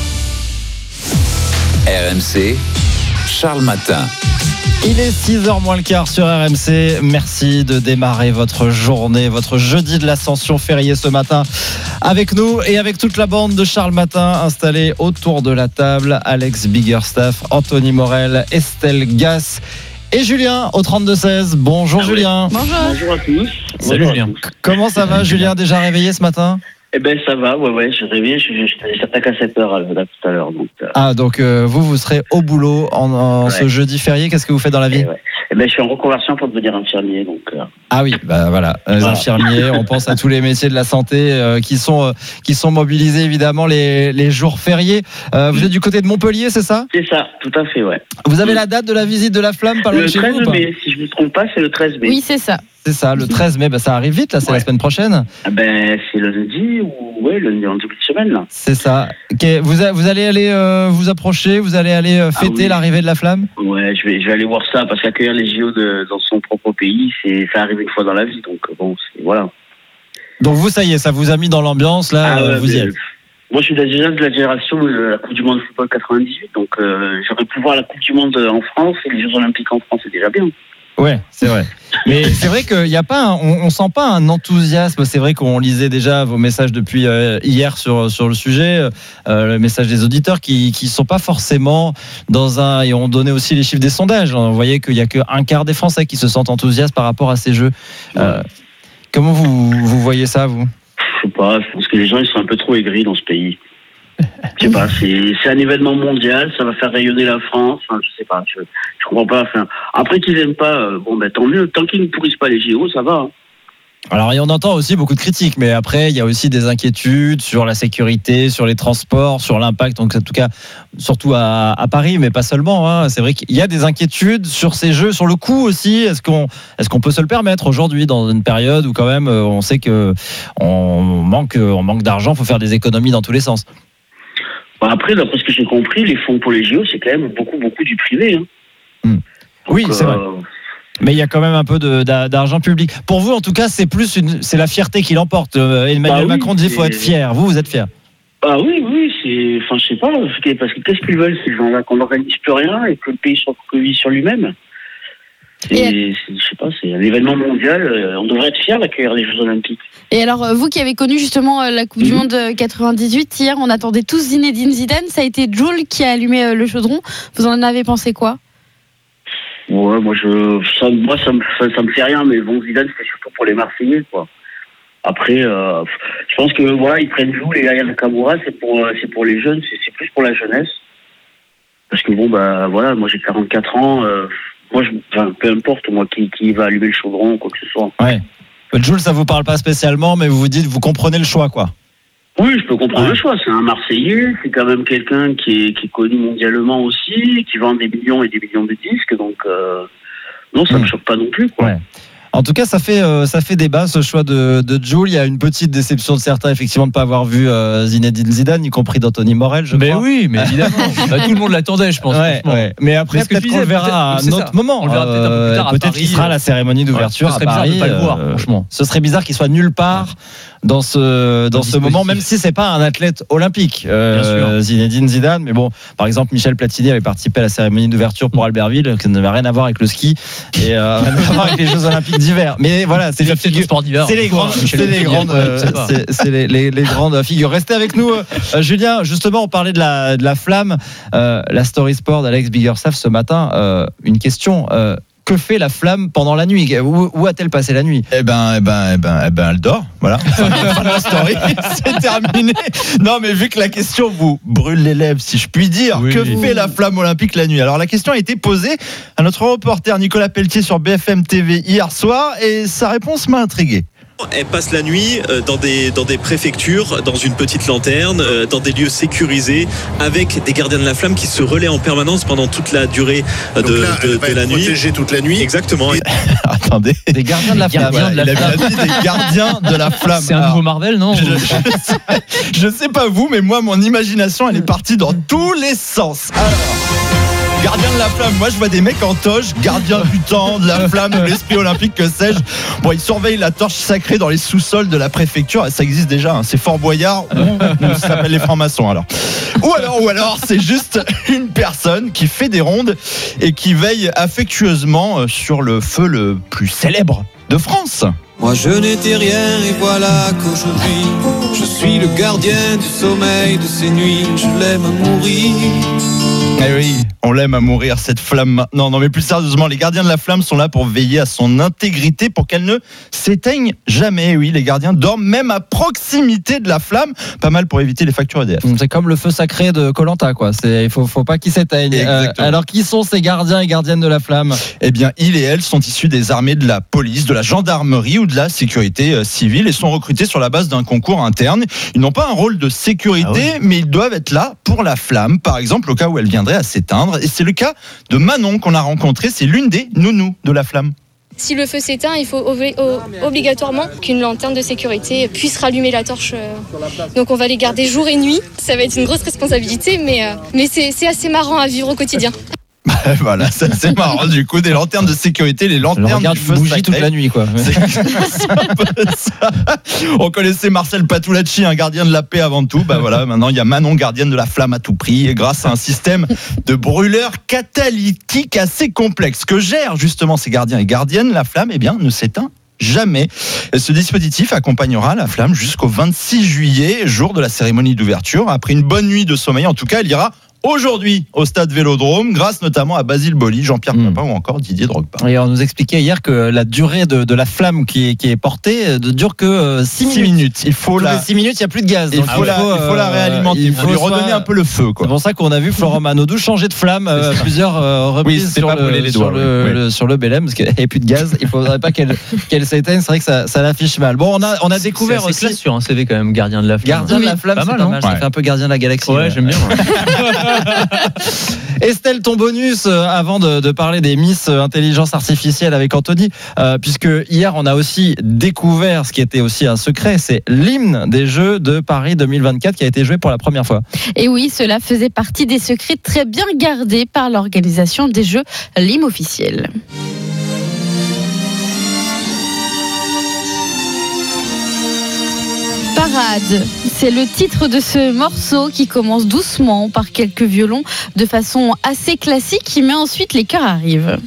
RMC, Charles Matin. Il est 6h moins le quart sur RMC. Merci de démarrer votre journée, votre jeudi de l'Ascension férié ce matin avec nous et avec toute la bande de Charles Matin installée autour de la table. Alex Biggerstaff, Anthony Morel, Estelle Gass et Julien au 32-16. Bonjour Julien. Bonjour à tous. Salut Julien. Comment ça va Julien, déjà réveillé ce matin ? Eh ben ça va, ouais, je suis réveillé, j'attaque à 7h là tout à l'heure. Donc vous serez au boulot en ce jeudi férié. Qu'est-ce que vous faites dans la vie ? Eh ben je suis en reconversion pour devenir infirmier. Ah oui, voilà, les infirmiers, on pense à tous les métiers de la santé qui sont mobilisés évidemment les jours fériés. Vous êtes du côté de Montpellier, c'est ça ? C'est ça, tout à fait, ouais. Vous avez la date de la visite de la flamme par le chez 13 vous, ou pas ? mai, si je ne me trompe pas, c'est le 13 mai. Oui, c'est ça. C'est ça, le 13 mai, ça arrive vite, là, c'est la semaine prochaine. Ah ben, c'est le lundi, lundi en début de semaine, là. C'est ça. Vous allez aller vous approcher, vous allez aller fêter l'arrivée de la flamme ? Ouais, je vais aller voir ça, parce qu'accueillir les JO dans son propre pays, ça arrive une fois dans la vie, donc bon, voilà. Donc vous, ça y est, ça vous a mis dans l'ambiance, là, vous y êtes. Moi, je suis déjà de la génération de la Coupe du Monde de football 98, donc j'aurais pu voir la Coupe du Monde en France et les Jeux Olympiques en France, c'est déjà bien. Ouais, c'est vrai. Mais c'est vrai qu'il y a pas, on sent pas un enthousiasme. C'est vrai qu'on lisait déjà vos messages depuis hier sur le sujet, le message des auditeurs qui sont pas forcément et on donnait aussi les chiffres des sondages. On voyait qu'il y a qu'un quart des Français qui se sentent enthousiastes par rapport à ces Jeux. Comment vous voyez ça, vous ? Je sais pas. Je pense que les gens ils sont un peu trop aigris dans ce pays. Je sais pas, c'est un événement mondial, ça va faire rayonner la France. Enfin, je sais pas, je comprends pas. Enfin, après qu'ils aiment pas, tant mieux. Tant qu'ils ne pourrissent pas les JO, ça va. Hein. Alors, on entend aussi beaucoup de critiques, mais après, il y a aussi des inquiétudes sur la sécurité, sur les transports, sur l'impact. Donc, en tout cas, surtout à Paris, mais pas seulement. Hein. C'est vrai qu'il y a des inquiétudes sur ces Jeux, sur le coût aussi. Est-ce qu'on peut se le permettre aujourd'hui dans une période où quand même on sait que on manque d'argent, il faut faire des économies dans tous les sens. Après, d'après ce que j'ai compris, les fonds pour les JO, c'est quand même beaucoup du privé. Hein. Oui, c'est vrai. Mais il y a quand même un peu d'argent public. Pour vous, en tout cas, c'est la fierté qui l'emporte. Emmanuel Macron dit qu'il faut être fier. Vous êtes fier. Ah oui, je sais pas. Parce que qu'est-ce qu'ils veulent, ces gens-là, qu'on n'organise plus rien et que le pays soit vit sur lui-même. Je sais pas, c'est un événement mondial. On devrait être fiers d'accueillir les Jeux Olympiques. Et alors, vous qui avez connu justement la Coupe du Monde 98, hier, on attendait tous Zinedine Zidane. Ça a été Jules qui a allumé le chaudron. Vous en avez pensé quoi ? Ouais, ça me fait rien, mais bon, Zidane, c'était surtout pour les Marseillais, quoi. Après, je pense que ils prennent Jules et Yaya Nakamura, c'est pour les jeunes, c'est plus pour la jeunesse. Parce que moi j'ai 44 ans. Peu importe, moi, qui va allumer le chaudron ou quoi que ce soit. Ouais. Jules, ça vous parle pas spécialement, mais vous comprenez le choix, quoi. Oui, je peux comprendre le choix. C'est un Marseillais, c'est quand même quelqu'un qui est connu mondialement aussi, qui vend des millions et des millions de disques, donc non, ça me choque pas non plus, quoi. Ouais. En tout cas, ça fait débat ce choix de Jules. Il y a une petite déception de certains, effectivement, de ne pas avoir vu Zinedine Zidane, y compris d'Anthony Morel, je crois. Mais oui, mais évidemment. Tout le monde l'attendait, je pense. Ouais. Mais après, peut-être qu'on le verra à un autre moment. On le verra peut-être un peu plus tard. Peut-être qu'il sera à la cérémonie d'ouverture à Paris. Ce serait bizarre de pas le voir, franchement. Ce serait bizarre qu'il soit nulle part dans ce moment, même si c'est pas un athlète olympique, Zinedine Zidane. Mais bon, par exemple, Michel Platini avait participé à la cérémonie d'ouverture pour Albertville, qui n'avait rien à voir avec le ski et rien à voir avec les Jeux Olympiques d'hiver. Mais voilà, c'est les sports d'hiver. C'est les grandes figures. Restez avec nous, Julien. Justement, on parlait de la flamme, la story sport d'Alex Biggerstaff ce matin. Une question. Que fait la flamme pendant la nuit ? Où a-t-elle passé la nuit ? Eh ben, elle dort. Voilà. La story, c'est terminé. Non, mais vu que la question vous brûle les lèvres, si je puis dire, que fait la flamme olympique la nuit ? Alors, la question a été posée à notre reporter Nicolas Pelletier sur BFM TV hier soir, et sa réponse m'a intrigué. Elles passent la nuit dans des préfectures, dans une petite lanterne, dans des lieux sécurisés, avec des gardiens de la flamme qui se relaient en permanence pendant toute la durée de la nuit. Protégée toute la nuit. Exactement. Attendez. Des gardiens de la flamme. Il a bien dit des gardiens de la flamme. C'est un nouveau Marvel, non? Je sais pas vous, mais moi, mon imagination, elle est partie dans tous les sens. Alors, gardien de la flamme, moi je vois des mecs en toge, gardien du temps, de la flamme, de l'esprit olympique, que sais-je. Bon, ils surveillent la torche sacrée dans les sous-sols de la préfecture, ça existe déjà, hein. C'est Fort Boyard, ça s'appelle les francs-maçons alors. Ou alors c'est juste une personne qui fait des rondes et qui veille affectueusement sur le feu le plus célèbre de France. Moi je n'étais rien et voilà qu'aujourd'hui je suis le gardien du sommeil de ces nuits. Je l'aime à mourir. Eh oui, on l'aime à mourir cette flamme maintenant. Non mais plus sérieusement, les gardiens de la flamme sont là pour veiller à son intégrité, pour qu'elle ne s'éteigne jamais. Oui, les gardiens dorment même à proximité de la flamme, pas mal pour éviter les factures EDF. C'est comme le feu sacré de Koh-Lanta, quoi. Il faut pas qu'il s'éteigne. Alors qui sont ces gardiens et gardiennes de la flamme? Eh bien, ils et elles sont issus des armées de la police, de la gendarmerie ou de la sécurité civile et sont recrutés sur la base d'un concours interne. Ils n'ont pas un rôle de sécurité, mais ils doivent être là pour la flamme, par exemple au cas où elle viendrait à s'éteindre. Et c'est le cas de Manon qu'on a rencontré. C'est l'une des nounous de la flamme. Si le feu s'éteint, il faut obligatoirement qu'une lanterne de sécurité puisse rallumer la torche. Donc on va les garder jour et nuit. Ça va être une grosse responsabilité, mais c'est assez marrant à vivre au quotidien. Voilà, c'est marrant. Du coup, des lanternes de sécurité, les lanternes du feu bougie toute la nuit, quoi. C'est un peu ça. On connaissait Marcel Patulacci, un gardien de la paix avant tout. Bah voilà, maintenant il y a Manon, gardienne de la flamme à tout prix, et grâce à un système de brûleur catalytique assez complexe que gèrent justement ces gardiens et gardiennes, la flamme, eh bien, ne s'éteint jamais. Et ce dispositif accompagnera la flamme jusqu'au 26 juillet, jour de la cérémonie d'ouverture. Après une bonne nuit de sommeil, en tout cas, elle ira aujourd'hui au stade Vélodrome, grâce notamment à Basile Boli, Jean-Pierre Papin ou encore Didier Drogba. Et on nous expliquait hier que la durée de la flamme qui est portée ne dure que 6 minutes. Il faut 6 minutes, il n'y a plus de gaz. Il faut la réalimenter, il faut lui redonner un peu le feu, quoi. C'est pour ça qu'on a vu Florent Manodou changer de flamme à plusieurs reprises sur le Belém, parce qu'il n'y avait plus de gaz. Il ne faudrait pas qu'elle s'éteigne. C'est vrai que ça l'affiche mal. Bon, on a découvert aussi. C'est classe sur un CV quand même, gardien de la flamme. Gardien de la flamme, c'est pas mal. Ça fait un peu gardien de la galaxie. Ouais, j'aime bien. Estelle, ton bonus avant de parler des Miss Intelligence Artificielle avec Anthony, puisque hier on a aussi découvert ce qui était aussi un secret, c'est l'hymne des Jeux de Paris 2024 qui a été joué pour la première fois. Et oui, cela faisait partie des secrets très bien gardés par l'organisation des Jeux, l'hymne officiel. Parade, c'est le titre de ce morceau qui commence doucement par quelques violons de façon assez classique, mais ensuite les chœurs arrivent.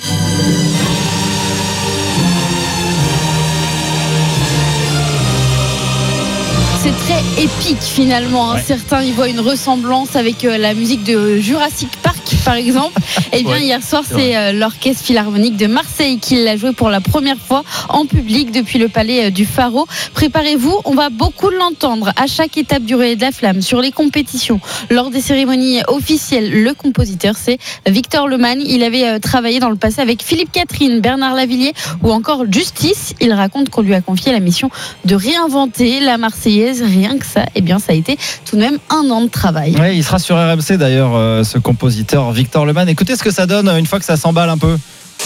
C'est très épique finalement. Ouais. Certains y voient une ressemblance avec la musique de Jurassic Park par exemple. Et bien hier soir c'est l'Orchestre Philharmonique de Marseille qui l'a joué pour la première fois en public depuis le palais du Pharaon. Préparez-vous, on va beaucoup l'entendre à chaque étape du relais de la flamme, sur les compétitions, lors des cérémonies officielles. Le compositeur c'est Victor Lemann. Il avait travaillé dans le passé avec Philippe Catherine, Bernard Lavilliers ou encore Justice. Il raconte qu'on lui a confié la mission de réinventer la Marseillaise. Rien que ça, eh bien ça a été tout de même 1 an de travail. Ouais, il sera sur RMC d'ailleurs, ce compositeur Victor Lemann. Écoutez ce que ça donne une fois que ça s'emballe un peu.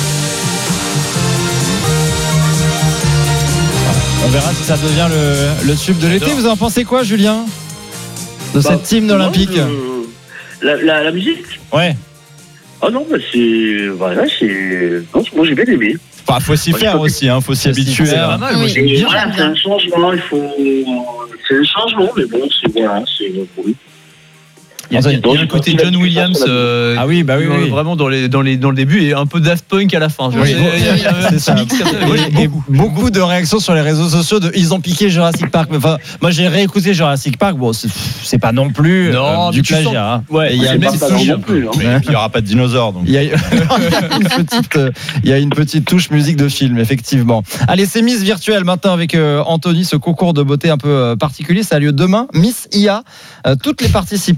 On verra si ça devient le tube de l'été. Vous en pensez quoi, Julien, de cette hymne olympique? La musique. Ouais. Ah non, c'est non, moi j'ai bien aimé. Enfin, faut s'y faire aussi, hein, faut s'y habituer. C'est pas mal, moi j'aime bien. Voilà, c'est un changement, c'est un changement, mais bon, c'est oui. Il y a le côté John Williams vraiment dans le début et un peu Daft Punk à la fin. C'est ça. Et beaucoup de réactions sur les réseaux sociaux ils ont piqué Jurassic Park. Enfin, moi j'ai réécouté Jurassic Park. Bon, c'est pas non plus du plagiat. Il y a même non plus. Mais il y aura pas de dinosaures. Donc. Il y a une petite touche musique de film, effectivement. Allez, c'est Miss Virtuelle maintenant avec Anthony, ce concours de beauté un peu particulier. Ça a lieu demain. Miss IA. Toutes les participantes donc sont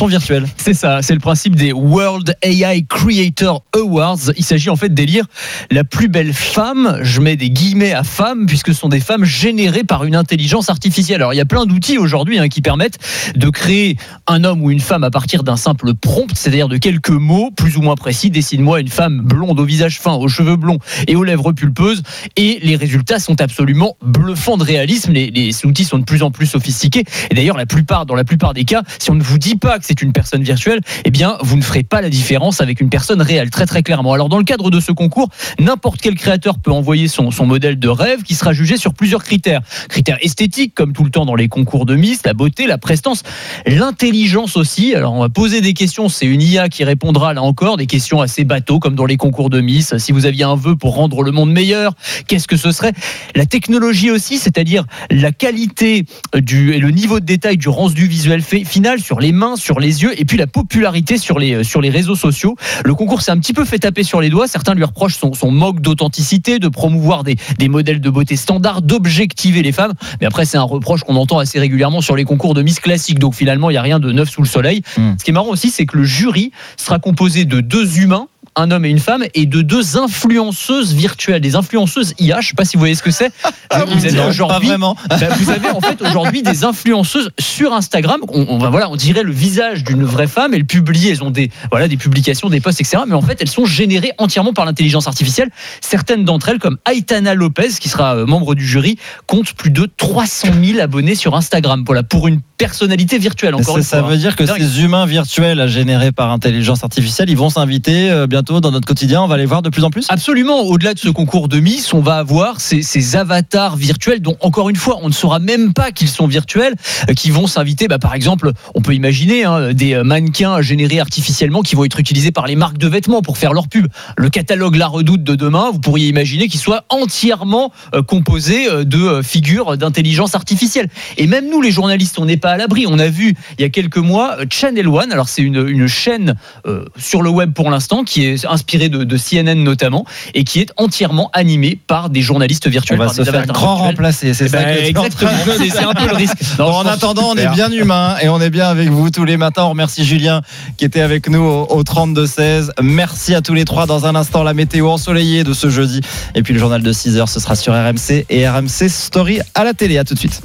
virtuelle. C'est ça, c'est le principe des World AI Creator Awards. Il s'agit en fait d'élire la plus belle femme, je mets des guillemets à femme, puisque ce sont des femmes générées par une intelligence artificielle. Alors il y a plein d'outils aujourd'hui qui permettent de créer un homme ou une femme à partir d'un simple prompt, c'est-à-dire de quelques mots plus ou moins précis. Dessine-moi une femme blonde au visage fin, aux cheveux blonds et aux lèvres pulpeuses, et les résultats sont absolument bluffants de réalisme. Les outils sont de plus en plus sophistiqués, et d'ailleurs dans la plupart des cas, si on ne vous dit pas que c'est une personne virtuelle, eh bien vous ne ferez pas la différence avec une personne réelle, très très clairement. Alors dans le cadre de ce concours, n'importe quel créateur peut envoyer son modèle de rêve qui sera jugé sur plusieurs critères esthétiques, comme tout le temps dans les concours de Miss, la beauté, la prestance, l'intelligence aussi. Alors on va poser des questions, c'est une IA qui répondra, là encore, des questions assez bateaux comme dans les concours de Miss. Si vous aviez un vœu pour rendre le monde meilleur, qu'est-ce que ce serait? La technologie aussi, c'est-à-dire la qualité et le niveau de détail du rendu visuel final sur les mains, sur les yeux, et puis la popularité sur les réseaux sociaux. Le concours s'est un petit peu fait taper sur les doigts. Certains lui reprochent son manque d'authenticité, de promouvoir des modèles de beauté standards, d'objectiver les femmes. Mais après, c'est un reproche qu'on entend assez régulièrement sur les concours de Miss classiques. Donc finalement, il n'y a rien de neuf sous le soleil. Ce qui est marrant aussi, c'est que le jury sera composé de 2 humains, un homme et une femme, et de 2 influenceuses virtuelles, des influenceuses IA. Je ne sais pas si vous voyez ce que c'est. Vous avez aujourd'hui, vous avez en fait aujourd'hui des influenceuses sur Instagram. On dirait le visage d'une vraie femme. Elles publient, elles ont des publications, des posts, etc. Mais en fait, elles sont générées entièrement par l'intelligence artificielle. Certaines d'entre elles, comme Aitana Lopez, qui sera membre du jury, comptent plus de 300 000 abonnés sur Instagram. Voilà, pour une personnalité virtuelle. Ça veut dire que ces humains virtuels générés par intelligence artificielle, ils vont s'inviter bientôt dans notre quotidien, on va les voir de plus en plus? Absolument, au-delà de ce concours de Miss, on va avoir ces avatars virtuels dont, encore une fois, on ne saura même pas qu'ils sont virtuels, qui vont s'inviter, par exemple, on peut imaginer des mannequins générés artificiellement qui vont être utilisés par les marques de vêtements pour faire leur pub. Le catalogue La Redoute de demain, vous pourriez imaginer qu'il soit entièrement composé de figures d'intelligence artificielle. Et même nous, les journalistes, on n'est pas à l'abri. On a vu, il y a quelques mois, Channel One, alors c'est une chaîne sur le web pour l'instant, qui est inspiré de CNN notamment, et qui est entièrement animé par des journalistes virtuels. On va se faire grand remplacer, c'est ça exactement, c'est un peu le risque. En attendant, on est bien humain et on est bien avec vous tous les matins. On remercie Julien qui était avec nous au 32-16. Merci à tous les trois. Dans un instant, la météo ensoleillée de ce jeudi, et puis le journal de 6h, ce sera sur RMC et RMC Story à la télé. À tout de suite.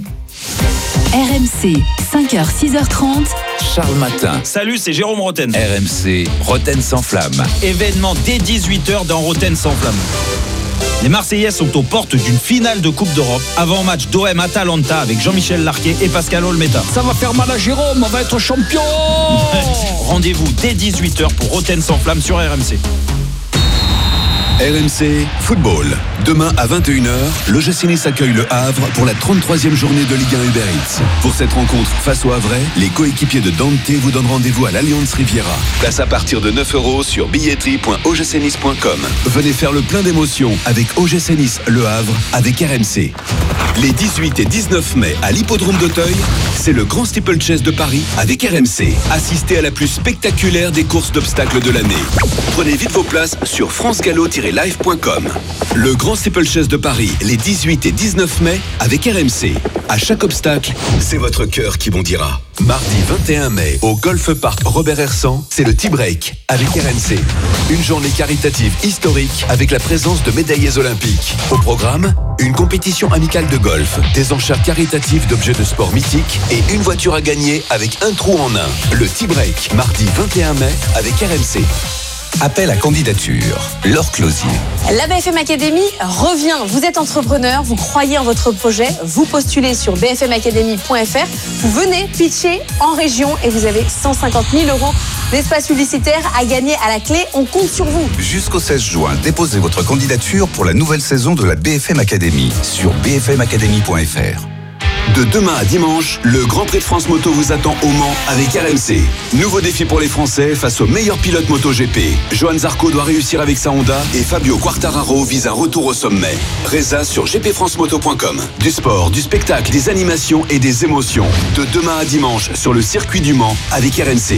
RMC, 5h, 6h30. Charles Matin. Salut, c'est Jérôme Roten. RMC, Roten sans flamme. Événement dès 18h dans Roten sans flamme. Les Marseillais sont aux portes d'une finale de Coupe d'Europe. Avant-match d'OM Atalanta avec Jean-Michel Larquet et Pascal Olmeta. Ça va faire mal à Jérôme, on va être champion. Rendez-vous dès 18h pour Roten sans flamme sur RMC. RMC Football. Demain à 21h, l'OGC Nice accueille le Havre pour la 33e journée de Ligue 1 Uber Eats. Pour cette rencontre face au Havrais, les coéquipiers de Dante vous donnent rendez-vous à l'Allianz Riviera. Place à partir de 9 € sur billetterie.ogcnice.com. Venez faire le plein d'émotions avec OGC Nice Le Havre avec RMC. Les 18 et 19 mai à l'hippodrome d'Auteuil, c'est le Grand Steeplechase de Paris avec RMC. Assistez à la plus spectaculaire des courses d'obstacles de l'année. Prenez vite vos places sur francegallo-live.com. Le Grand Steeplechase de Paris, les 18 et 19 mai avec RMC. À chaque obstacle, c'est votre cœur qui bondira. Mardi 21 mai, au Golf Park Robert Hersant, c'est le Tea Break avec RMC. Une journée caritative historique avec la présence de médaillés olympiques. Au programme, une compétition amicale de golf, des enchères caritatives d'objets de sport mythiques et une voiture à gagner avec un trou en un. Le Tea Break, mardi 21 mai avec RMC. Appel à candidature. Laure Closier. La BFM Academy revient. Vous êtes entrepreneur, vous croyez en votre projet, vous postulez sur bfmacademy.fr, vous venez pitcher en région et vous avez 150 000 € d'espace publicitaire à gagner à la clé. On compte sur vous. Jusqu'au 16 juin, déposez votre candidature pour la nouvelle saison de la BFM Academy sur bfmacademy.fr. De demain à dimanche, le Grand Prix de France Moto vous attend au Mans avec RMC. Nouveau défi pour les Français face au meilleur pilote MotoGP. Johan Zarco doit réussir avec sa Honda et Fabio Quartararo vise un retour au sommet. Résa sur gpfrancemoto.com. Du sport, du spectacle, des animations et des émotions. De demain à dimanche sur le circuit du Mans avec RMC.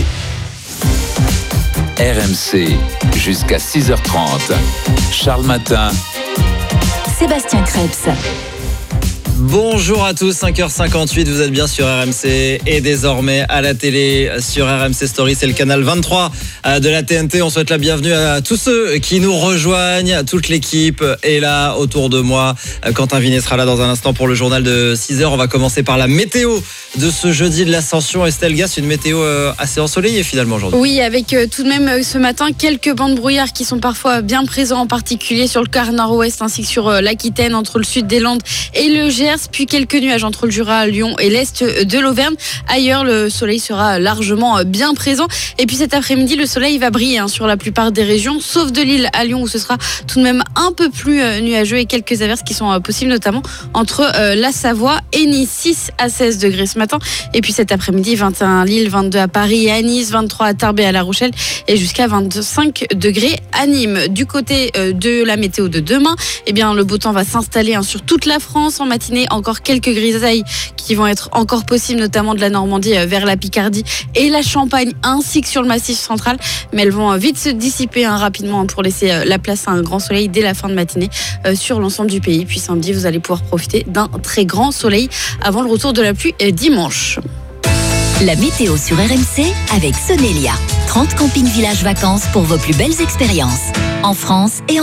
RMC, jusqu'à 6h30. Charles Matin. Sébastien Krebs. Bonjour à tous, 5h58, vous êtes bien sur RMC et désormais à la télé sur RMC Story, c'est le canal 23 de la TNT. On souhaite la bienvenue à tous ceux qui nous rejoignent, toute l'équipe est là autour de moi. Quentin Vinet sera là dans un instant pour le journal de 6h. On va commencer par la météo de ce jeudi de l'Ascension. Estelle Gass, une météo assez ensoleillée finalement aujourd'hui. Oui, avec tout de même ce matin quelques bancs de brouillard qui sont parfois bien présents, en particulier sur le quart nord-ouest ainsi que sur l'Aquitaine, entre le sud des Landes et le Gers, puis quelques nuages entre le Jura, Lyon et l'est de l'Auvergne. Ailleurs, le soleil sera largement bien présent. Et puis cet après-midi, le soleil va briller sur la plupart des régions, sauf de Lille à Lyon où ce sera tout de même un peu plus nuageux et quelques averses qui sont possibles, notamment entre la Savoie et Nice. 6 à 16 degrés ce matin. Et puis cet après-midi, 21 à Lille, 22 à Paris et à Nice, 23 à Tarbes et à La Rochelle et jusqu'à 25 degrés à Nîmes. Du côté de la météo de demain, eh bien, le beau temps va s'installer sur toute la France. En matinée, encore quelques grisailles qui vont être encore possibles, notamment de la Normandie vers la Picardie et la Champagne, ainsi que sur le Massif central. Mais elles vont vite se dissiper rapidement pour laisser la place à un grand soleil dès la fin de matinée sur l'ensemble du pays. Puis samedi, vous allez pouvoir profiter d'un très grand soleil avant le retour de la pluie dimanche. La météo sur RMC avec Sonelia. 30 camping-villages vacances pour vos plus belles expériences en France et en